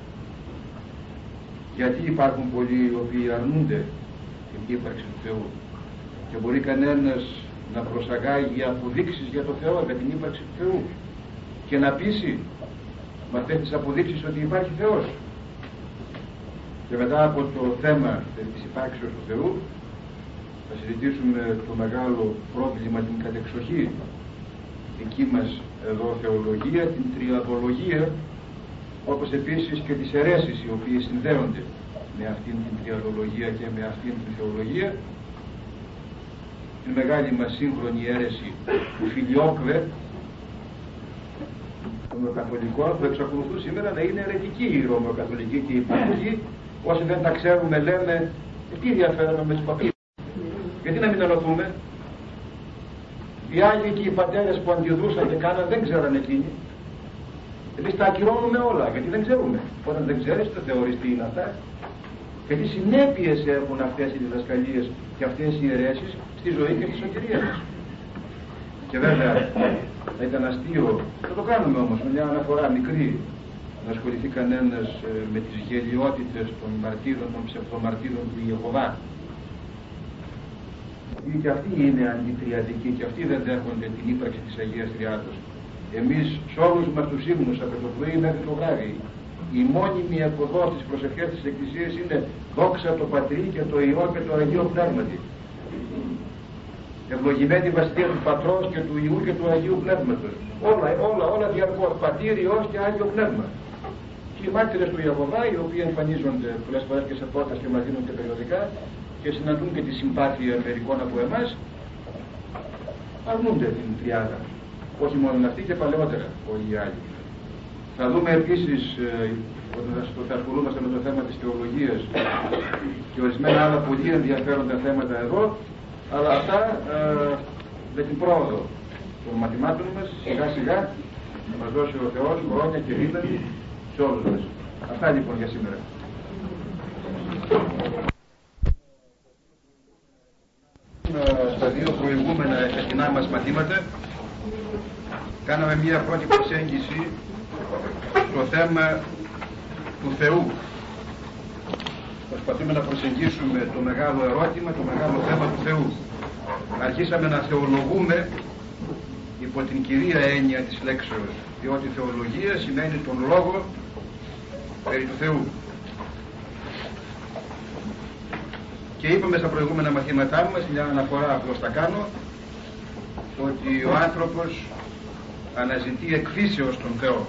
Γιατί υπάρχουν πολλοί οι οποίοι αρνούνται την ύπαρξη του Θεού και μπορεί κανένας να προσαγάγει αποδείξεις για το Θεό, για την ύπαρξη του Θεού και να πείσει με αυτές τις αποδείξεις ότι υπάρχει Θεός. Και μετά από το θέμα της υπάρξεως του Θεού θα συζητήσουμε το μεγάλο πρόβλημα, την κατεξοχή εκεί μας εδώ θεολογία, την τριαδολογία, όπως επίσης και τις αιρέσεις οι οποίες συνδέονται με αυτήν την τριαδολογία και με αυτήν την θεολογία. Την μεγάλη μας σύγχρονη αίρεση του Φιλιόκβε, των Ρωμαιοκαθολικών, που εξακολουθούν σήμερα να είναι αιρετικοί οι Ρωμαιοκαθολικοί και οι Παπικοί. Όσοι δεν τα ξέρουμε λέμε, τι ενδιαφέρομαι με τους Παπικούς, γιατί να μην ενωθούμε. Οι Άγιοι και οι πατέρες που αντιδρούσαν και κάναν δεν ξέραν εκείνοι. Εμείς τα ακυρώνουμε όλα, γιατί δεν ξέρουμε. Όταν δεν ξέρεις, δεν θεωρείς τι είναι αυτά. Και τι συνέπειες έχουν αυτές οι διδασκαλίες και αυτές οι αιρέσεις στη ζωή και στη σωτηρία μας. Και βέβαια, θα ήταν αστείο, θα το κάνουμε όμως με μια αναφορά μικρή, να ασχοληθεί κανένας με τις γελιότητες των μαρτύρων, των ψευτομαρτύρων του Ιεχωβά. Και αυτοί είναι αντιτριαδικοί και αυτοί δεν δέχονται την ύπαρξη της Αγίας Τριάδος. Εμείς σε όλους μας τους ύμνους από το πρωί μέχρι το βράδυ, η μόνιμη εκοδός της προσευχής της Εκκλησίας είναι δόξα το Πατρί και το Υιό και το Αγίο Πνεύματι. Ευλογημένη βασιλεία του Πατρός και του Υιού και του Αγίου Πνεύματος. Όλα διαρκώς, Πατήρ, Υιός και Άγιο Πνεύμα. Και οι μάρτυρες του Ιεχωβά, οι οποίοι εμφανίζονται πολλές φορές και σε πόρτας και μας δίνονται περιοδικά και συναντούν και τη συμπάθεια μερικών από εμάς, αρνούνται την τριάδα. Όχι μόνο αυτοί και παλαιότερα όλοι οι άλλοι. Θα δούμε επίσης, όταν θα ασχολούμαστε με το θέμα της θεολογίας και ορισμένα άλλα πολύ ενδιαφέροντα θέματα εδώ, αλλά αυτά με την πρόοδο των μαθημάτων μας, σιγά σιγά θα μας δώσει ο Θεός χρόνια και δύναμη σε όλους μας. Αυτά λοιπόν για σήμερα. Στα δύο προηγούμενα εφετινά μας μαθήματα κάναμε μία πρώτη προσέγγιση στο θέμα του Θεού. Προσπαθούμε να προσεγγίσουμε το μεγάλο ερώτημα, το μεγάλο θέμα του Θεού. Αρχίσαμε να θεολογούμε υπό την κυρία έννοια της λέξεως, διότι θεολογία σημαίνει τον λόγο περί του Θεού. Και είπαμε στα προηγούμενα μαθήματά μας, μια αναφορά απλώς θα κάνω, ότι ο άνθρωπος αναζητεί εκφύσεως τον Θεό.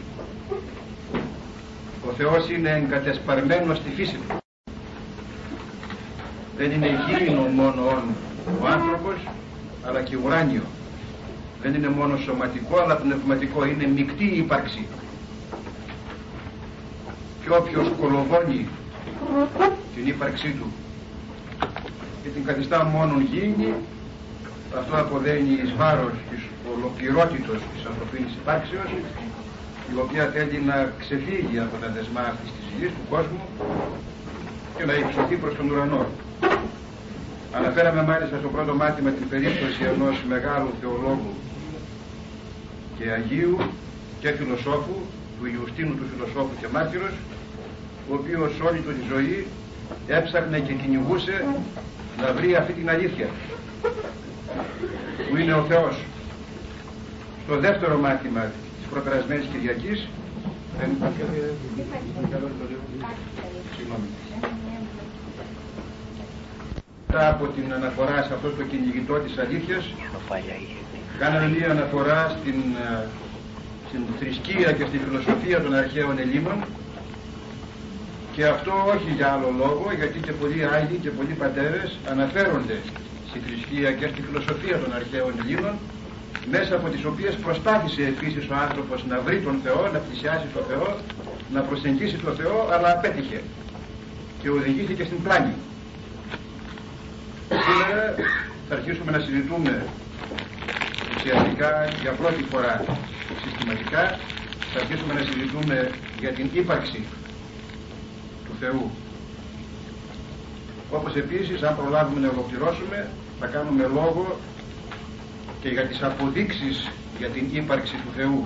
Ο Θεός είναι εγκατεσπαρμένος στη φύση του. Δεν είναι γήινο μόνο ο άνθρωπος, αλλά και ουράνιο. Δεν είναι μόνο σωματικό, αλλά πνευματικό. Είναι μεικτή η ύπαρξη. Και όποιος κολοβώνει την ύπαρξή του και την καθιστά μόνον γήινη, αυτό αποδένει εις βάρος της ολοκληρότητος της ανθρωπίνης υπάρξεως, η οποία θέλει να ξεφύγει από τα δεσμά αυτής της γης, του κόσμου, και να υψωθεί προς τον ουρανό. Αναφέραμε μάλιστα στο πρώτο μάθημα την περίπτωση ενός μεγάλου θεολόγου και Αγίου και φιλοσόφου, του Ιουστίνου του φιλοσόφου και μάρτυρος, ο οποίος όλη του τη ζωή έψαχνε και κυνηγούσε να βρει αυτή την αλήθεια, που είναι ο Θεός. Στο δεύτερο μάθημα της προπερασμένης Κυριακής, μετά από την αναφορά σε αυτό το κυνηγητό της αλήθειας, κάναμε μία αναφορά στην θρησκεία και στη φιλοσοφία των αρχαίων Ελλήνων, και αυτό όχι για άλλο λόγο, γιατί και πολλοί Άγιοι και πολλοί πατέρες αναφέρονται στη θρησκεία και στη φιλοσοφία των αρχαίων Ελλήνων, μέσα από τις οποίες προσπάθησε επίσης ο άνθρωπος να βρει τον Θεό, να πλησιάσει τον Θεό, να προσεγγίσει τον Θεό, αλλά απέτυχε και οδηγήθηκε στην πλάνη. Σήμερα θα αρχίσουμε να συζητούμε ουσιαστικά για πρώτη φορά συστηματικά, θα αρχίσουμε να συζητούμε για την ύπαρξη του Θεού. Όπως επίσης, αν προλάβουμε να ολοκληρώσουμε, θα κάνουμε λόγο και για τις αποδείξεις για την ύπαρξη του Θεού.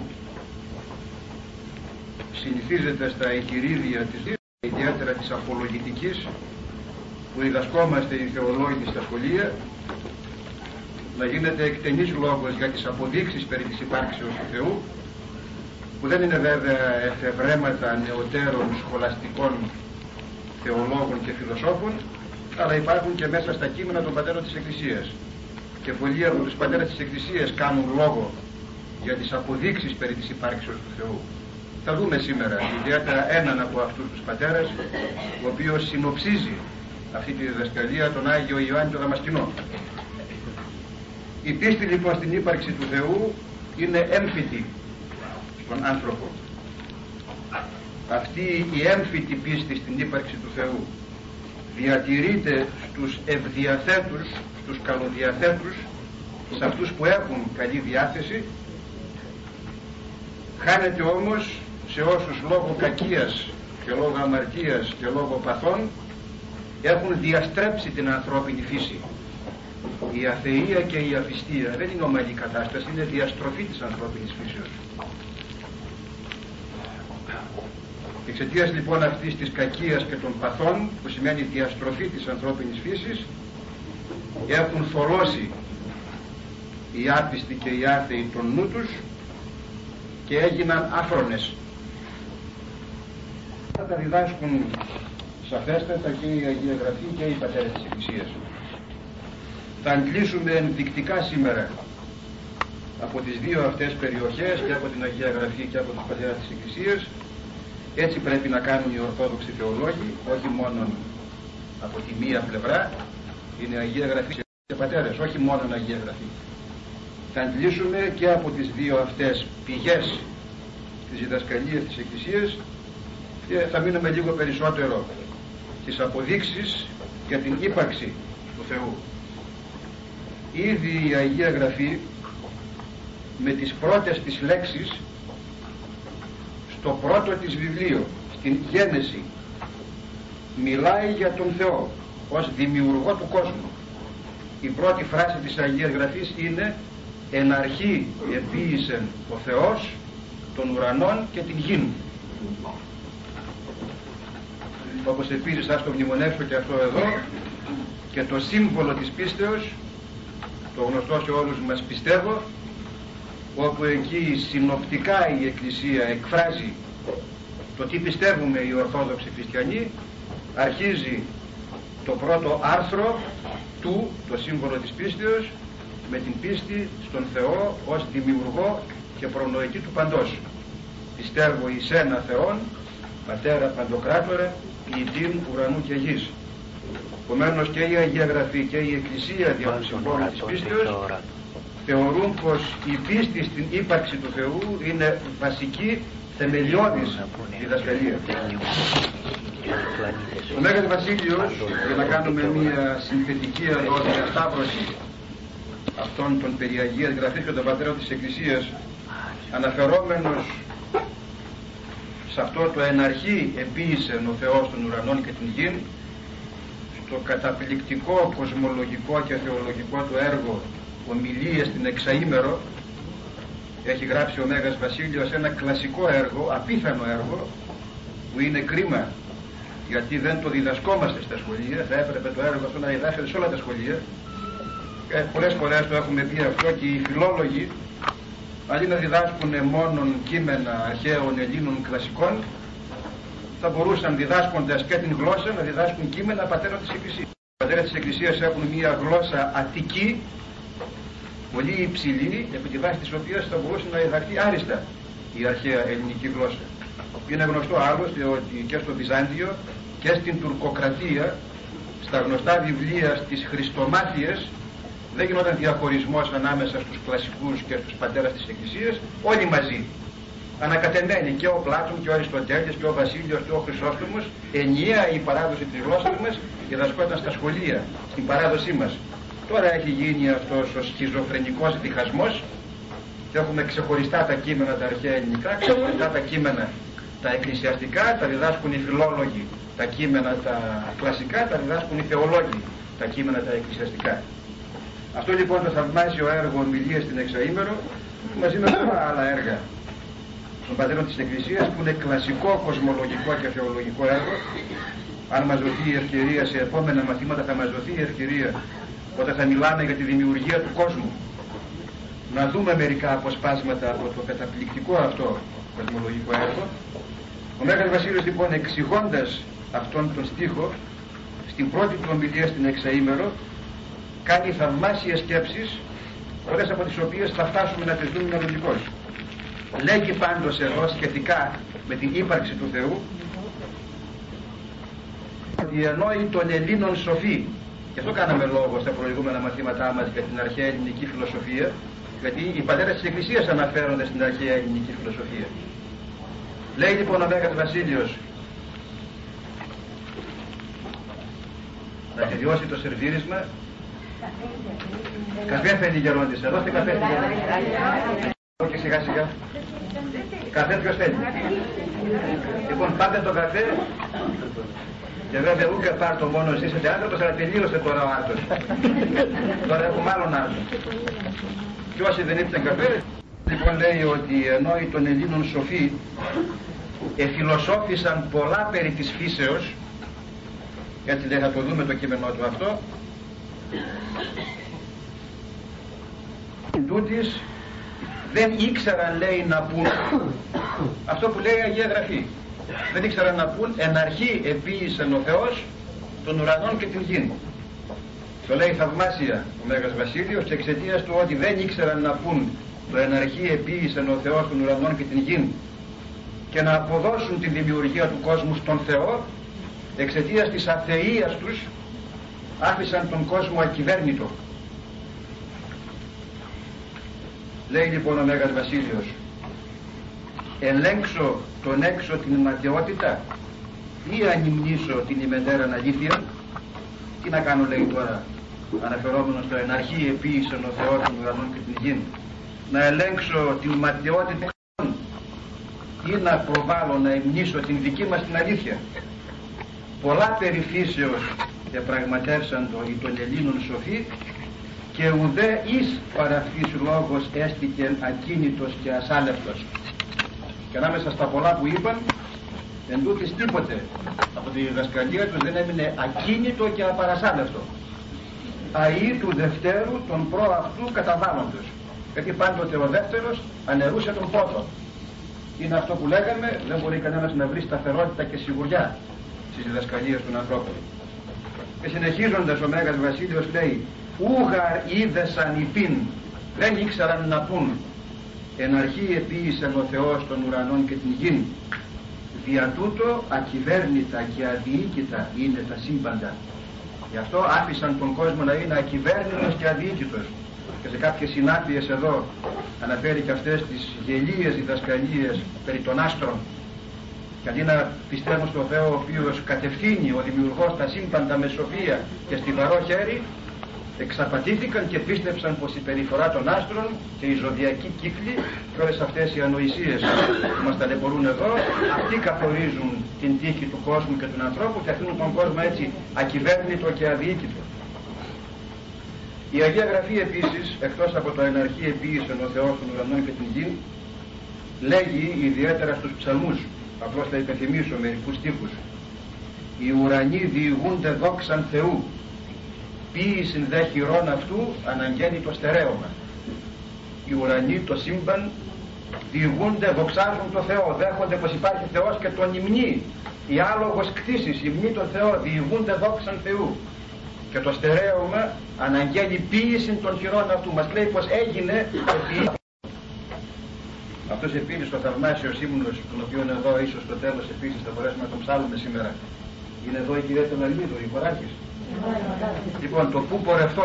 Συνηθίζεται στα εγχειρίδια της Δύσης, ιδιαίτερα της απολογητικής, που διδασκόμαστε οι θεολόγοι στα σχολεία, να γίνεται εκτενής λόγος για τις αποδείξεις περί της υπάρξεως του Θεού, που δεν είναι βέβαια εφευρέματα νεωτέρων σχολαστικών θεολόγων και φιλοσόφων, αλλά υπάρχουν και μέσα στα κείμενα των πατέρων της Εκκλησίας. Και πολλοί από τους πατέρες της Εκκλησίας κάνουν λόγο για τις αποδείξεις περί της υπάρξεως του Θεού. Θα δούμε σήμερα ιδιαίτερα έναν από αυτούς τους πατέρες, ο οποίος συνοψίζει αυτή τη διδασκαλία, τον Άγιο Ιωάννη τον Δαμασκηνό. Η πίστη λοιπόν στην ύπαρξη του Θεού είναι έμφυτη στον άνθρωπο. Αυτή η έμφυτη πίστη στην ύπαρξη του Θεού διατηρείται στους ευδιαθέτους, στους καλοδιαθέτους, σε αυτούς που έχουν καλή διάθεση, χάνεται όμως σε όσους λόγω κακίας και λόγω αμαρτίας και λόγω παθών έχουν διαστρέψει την ανθρώπινη φύση. Η αθεία και η αφιστία δεν είναι ομαλή κατάσταση, είναι διαστροφή της ανθρώπινης φύσεως. Εξαιτίας λοιπόν αυτής της κακίας και των παθών, που σημαίνει διαστροφή της ανθρώπινης φύσης, έχουν θολώσει οι άπιστοι και οι άθεοι τον νου τους και έγιναν άφρονες. Θα τα διδάσκουν σαφέστατα και η Αγία Γραφή και οι πατέρες της Εκκλησίας. Θα αντλήσουμε ενδεικτικά σήμερα από τις δύο αυτές περιοχές, και από την Αγία Γραφή και από τους πατέρες της Εκκλησίας. Έτσι πρέπει να κάνουν οι Ορθόδοξοι θεολόγοι, όχι μόνο από τη μία πλευρά, είναι Αγία Γραφή και πατέρες, όχι μόνο Αγία Γραφή. Θα αντλήσουμε και από τις δύο αυτές πηγές της διδασκαλίας της Εκκλησίας, και θα μείνουμε λίγο περισσότερο στις αποδείξεις για την ύπαρξη του Θεού. Ήδη η Αγία Γραφή με τις πρώτες της λέξεις στο πρώτο της βιβλίο, στην Γένεση, μιλάει για τον Θεό ως δημιουργό του κόσμου. Η πρώτη φράση της Αγίας Γραφής είναι «Εν αρχή επίησεν ο Θεός των ουρανών και την γην». Όπως επίσης, ας το μνημονεύσω και αυτό εδώ, και το σύμβολο της πίστεως, το γνωστό σε όλους μας πιστεύω, όπου εκεί συνοπτικά η Εκκλησία εκφράζει το τι πιστεύουμε οι Ορθόδοξοι Χριστιανοί, αρχίζει το πρώτο άρθρο του, το σύμβολο της πίστεως, με την πίστη στον Θεό ως δημιουργό και προνοητή του παντός. Πιστεύω εις ένα Θεόν, Πατέρα Παντοκράτορα, ποιητήν ουρανού και γης. Επομένως και η Αγία Γραφή και η Εκκλησία δια του συμβόλου της πίστεως θεωρούν πως η πίστη στην ύπαρξη του Θεού είναι βασική, θεμελιώδης διδασκαλία. Ο Μέγας Βασίλειος, για να κάνουμε μια συνθετική εδώ διασταύρωση αυτών των περί Αγίας Γραφής και των πατέρων της Εκκλησίας, αναφερόμενος σε αυτό το εν αρχή επίησεν ο Θεός των ουρανών και την γην, στο καταπληκτικό κοσμολογικό και θεολογικό του έργο Ομιλίες στην Εξαήμερο, έχει γράψει ο Μέγας Βασίλειος ένα κλασικό έργο, απίθανο έργο, που είναι κρίμα γιατί δεν το διδασκόμαστε στα σχολεία. Θα έπρεπε το έργο αυτό να διδάσκεται σε όλα τα σχολεία. Πολλές φορές το έχουμε πει αυτό, και οι φιλόλογοι, αντί να διδάσκουν μόνον κείμενα αρχαίων Ελλήνων κλασικών, θα μπορούσαν, διδάσκοντας και την γλώσσα, να διδάσκουν κείμενα πατέρων της Εκκλησίας. Οι πατέρες της Εκκλησίας έχουν μια γλώσσα αττική, πολύ υψηλή, επί τη βάση της οποίας θα μπορούσε να διδαχθεί άριστα η αρχαία ελληνική γλώσσα. Είναι γνωστό άλλωστε ότι και στο Βυζάντιο και στην Τουρκοκρατία, στα γνωστά βιβλία στις Χριστομάθειες, δεν γινόταν διαχωρισμός ανάμεσα στους κλασικούς και στους πατέρας της Εκκλησίας, όλοι μαζί. Ανακατεμένοι, και ο Πλάτων και ο Αριστοτέλης και ο Βασίλειος και ο Χρυσόστομος, ενιαία η παράδοση της γλώσσας μας διδασκόταν στα σχολεία, στην παράδοσή μας. Τώρα έχει γίνει αυτός ο σχιζοφρενικός διχασμός και έχουμε ξεχωριστά τα κείμενα τα αρχαία ελληνικά, ξεχωριστά τα κείμενα τα εκκλησιαστικά, τα διδάσκουν οι φιλόλογοι, τα κείμενα τα κλασικά τα διδάσκουν οι θεολόγοι, τα κείμενα τα εκκλησιαστικά. Αυτό λοιπόν το θαυμάσιο έργο Ομιλίες στην Εξαήμερο, μαζί με πολλά άλλα έργα των πατέρων της Εκκλησίας, που είναι κλασικό κοσμολογικό και θεολογικό έργο. Αν μας δοθεί η ευκαιρία σε επόμενα μαθήματα, θα μας δοθεί η ευκαιρία όταν θα μιλάμε για τη δημιουργία του κόσμου, να δούμε μερικά αποσπάσματα από το καταπληκτικό αυτό κοσμολογικό έργο. Ο Μέγας Βασίλειος λοιπόν, εξηγώντας αυτόν τον στίχο στην πρώτη του ομιλία στην Εξαήμερο, κάνει θαυμάσιες σκέψεις, πολλές από τις οποίες θα φτάσουμε να τις δούμε μελλοντικώς. Λέγει πάντως εδώ σχετικά με την ύπαρξη του Θεού ότι εννοεί των Ελλήνων σοφοί, και αυτό κάναμε λόγο στα προηγούμενα μαθήματά μας για την αρχαία ελληνική φιλοσοφία, γιατί οι πατέρες της Εκκλησίας αναφέρονται στην αρχαία ελληνική φιλοσοφία. Λέει λοιπόν ο Μέγας Βασίλειος, να τελειώσει το σερβίρισμα. Καφέ θέλει γερόντισσα, δώστε καφέ στη γερόντισσα. Και σιγά σιγά. Καφέ ποιος θέλει? Λοιπόν, πάτε το καφέ. Και βέβαια ούτε πάρτο μόνο εσείς είστε άνθρωπος, αλλά τελείωσε τώρα ο άρτος. Τώρα έχουμε άλλον άρτο. Και όσοι δεν ήπιαν καφέ, λοιπόν λέει ότι ενώ οι των Ελλήνων σοφοί εφιλοσόφησαν πολλά περί της φύσεως, έτσι λέει, θα το δούμε το κείμενό του αυτό, τούτης δεν ήξεραν, λέει, να πούν αυτό που λέει η Αγία Γραφή. Δεν ήξεραν να πούν εν αρχή επίησεν ο Θεός των ουρανών και την γην. Το λέει θαυμάσια ο Μέγας Βασίλειος, και εξαιτίας του ότι δεν ήξεραν να πούν το εν αρχή επίησεν ο Θεός των ουρανών και την γην και να αποδώσουν τη δημιουργία του κόσμου στον Θεό, εξαιτίας της αθείας τους άφησαν τον κόσμο ακυβέρνητο. Λέει λοιπόν ο Μέγας Βασίλειος, ελέγξω τον έξω την ματαιότητα ή ανυμνήσω την ημεντέραν αλήθεια? Τι να κάνω, λέει τώρα, αναφερόμενος στο εν αρχή επίησεν ο Θεός των ουρανών και την γην, να ελέγξω την ματαιότητα ή να προβάλλω, να υμνήσω την δική μας την αλήθεια? Πολλά περί φύσεως διαπραγματεύσαν οι των Ελλήνων σοφοί, και ουδέ εις παραφύς λόγος έστηκεν ακίνητος και ασάλευτος. Και ανάμεσα στα πολλά που είπαν, εν τούτης τίποτε από τη διδασκαλία τους δεν έμεινε ακίνητο και απαρασάλευτο. Αΐ του δευτέρου τον προαυτού καταβάλλοντος. Γιατί πάντοτε ο δεύτερος αναιρούσε τον πρώτο. Είναι αυτό που λέγαμε, δεν μπορεί κανένας να βρει σταθερότητα και σιγουριά στις διδασκαλίες των ανθρώπων. Και συνεχίζοντας ο Μέγας Βασίλειος λέει, ούγαρ είδεσαν υπήν, δεν ήξεραν να πούν, εν αρχή επίησεν ο Θεός των ουρανών και την γην, δια τούτο ακυβέρνητα και αδιοίκητα είναι τα σύμπαντα. Γι' αυτό άφησαν τον κόσμο να είναι ακυβέρνητος και αδιοίκητος. Και σε κάποιες συνάφειες εδώ αναφέρει και αυτές τις γελίες διδασκαλίες περί των άστρων. Και αντί να πιστεύουν στον Θεό, ο οποίος κατευθύνει, ο δημιουργός τα σύμπαντα με σοφία και στιβαρό χέρι, εξαπατήθηκαν και πίστεψαν πως η περιφορά των άστρων και οι ζωδιακοί κύκλοι και όλες αυτές οι ανοησίες που μας ταλαιπωρούν εδώ, αυτοί καθορίζουν την τύχη του κόσμου και του ανθρώπου και αφήνουν τον κόσμο έτσι ακυβέρνητο και αδιοίκητο. Η Αγία Γραφή επίσης, εκτός από το εναρχή επίησον ο Θεός των ουρανών και την γη, λέγει ιδιαίτερα στους ψαλμούς, απλώς θα υπενθυμίσω μερικούς στίχους. Οι ουρανοί διηγούνται δόξαν Θεού, ποίησιν δε χειρών αυτού αναγγέλει το στερέωμα. Οι ουρανοί, το σύμπαν, διηγούνται, δοξάζουν το Θεό, δέχονται πως υπάρχει Θεός και τον υμνεί. Η άλογος κτήσης υμνεί τον Θεό, διηγούνται δόξαν Θεού. Και το στερέωμα αναγγέλει ποίησιν των χειρών αυτού. Μας λέει πως έγινε επί. Αυτός επίσης ο θαυμάσιος ύμνος, τον οποίο εδώ ίσως στο τέλος επίσης θα μπορέσουμε να τον ψάλουμε σήμερα. Είναι εδώ η κυρία Τελαλίδου, η χωράρχης. Λοιπόν, το πού πορευθώ.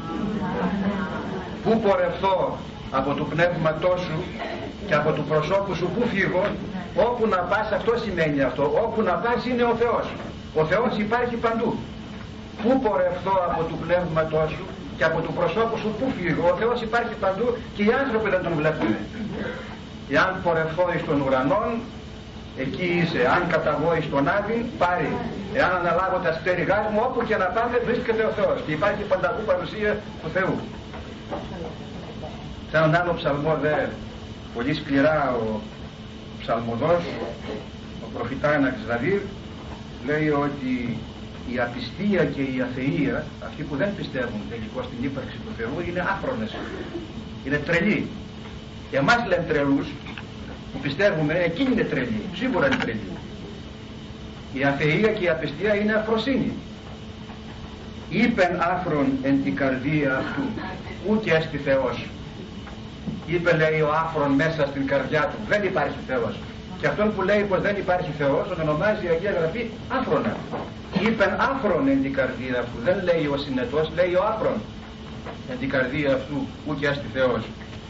Πού πορευθώ από του πνεύματός σου και από του προσώπου σου πού φύγω. Όπου να πας, αυτό σημαίνει αυτό. Όπου να πας είναι ο Θεός. Ο Θεός υπάρχει παντού. Πού πορευθώ από του πνεύματός σου και από του προσώπου σου πού φύγω. Ο Θεός υπάρχει παντού και οι άνθρωποι δεν τον βλέπουν. Εάν πορευθώ εις των ουρανών, εκεί είσαι. Αν καταβώ εις τον Άδη, πάρει. Εάν αναλάβω τα στέριγάς μου, όπου και να πάμε βρίσκεται ο Θεός και υπάρχει πανταχού παρουσία του Θεού. Σε έναν άλλο ψαλμό δε, πολύ σκληρά ο ψαλμοδός, ο προφητάναξ Δαβίδ, λέει ότι η απιστία και η αθεία, αυτοί που δεν πιστεύουν τελικώς στην ύπαρξη του Θεού, είναι άφρονες, είναι τρελοί. Και εμάς λένε τρελούς, που πιστεύουμε, εκείνοι είναι τρελοί, σίγουρα είναι τρελοί. Η αθεία και η απιστία είναι αφροσύνη. Είπεν άφρον εν την καρδία αυτού, ούτε έστι Θεός. Είπε, λέει, ο άφρον μέσα στην καρδιά του, δεν υπάρχει Θεός. Και αυτόν που λέει πως δεν υπάρχει Θεός, τον ονομάζει η Αγία Γραφή άφρονα. Είπεν άφρον εν την καρδία αυτού, δεν λέει ο συνετός, λέει ο άφρον εν την καρδία αυτού, ούτε έστι Θεός.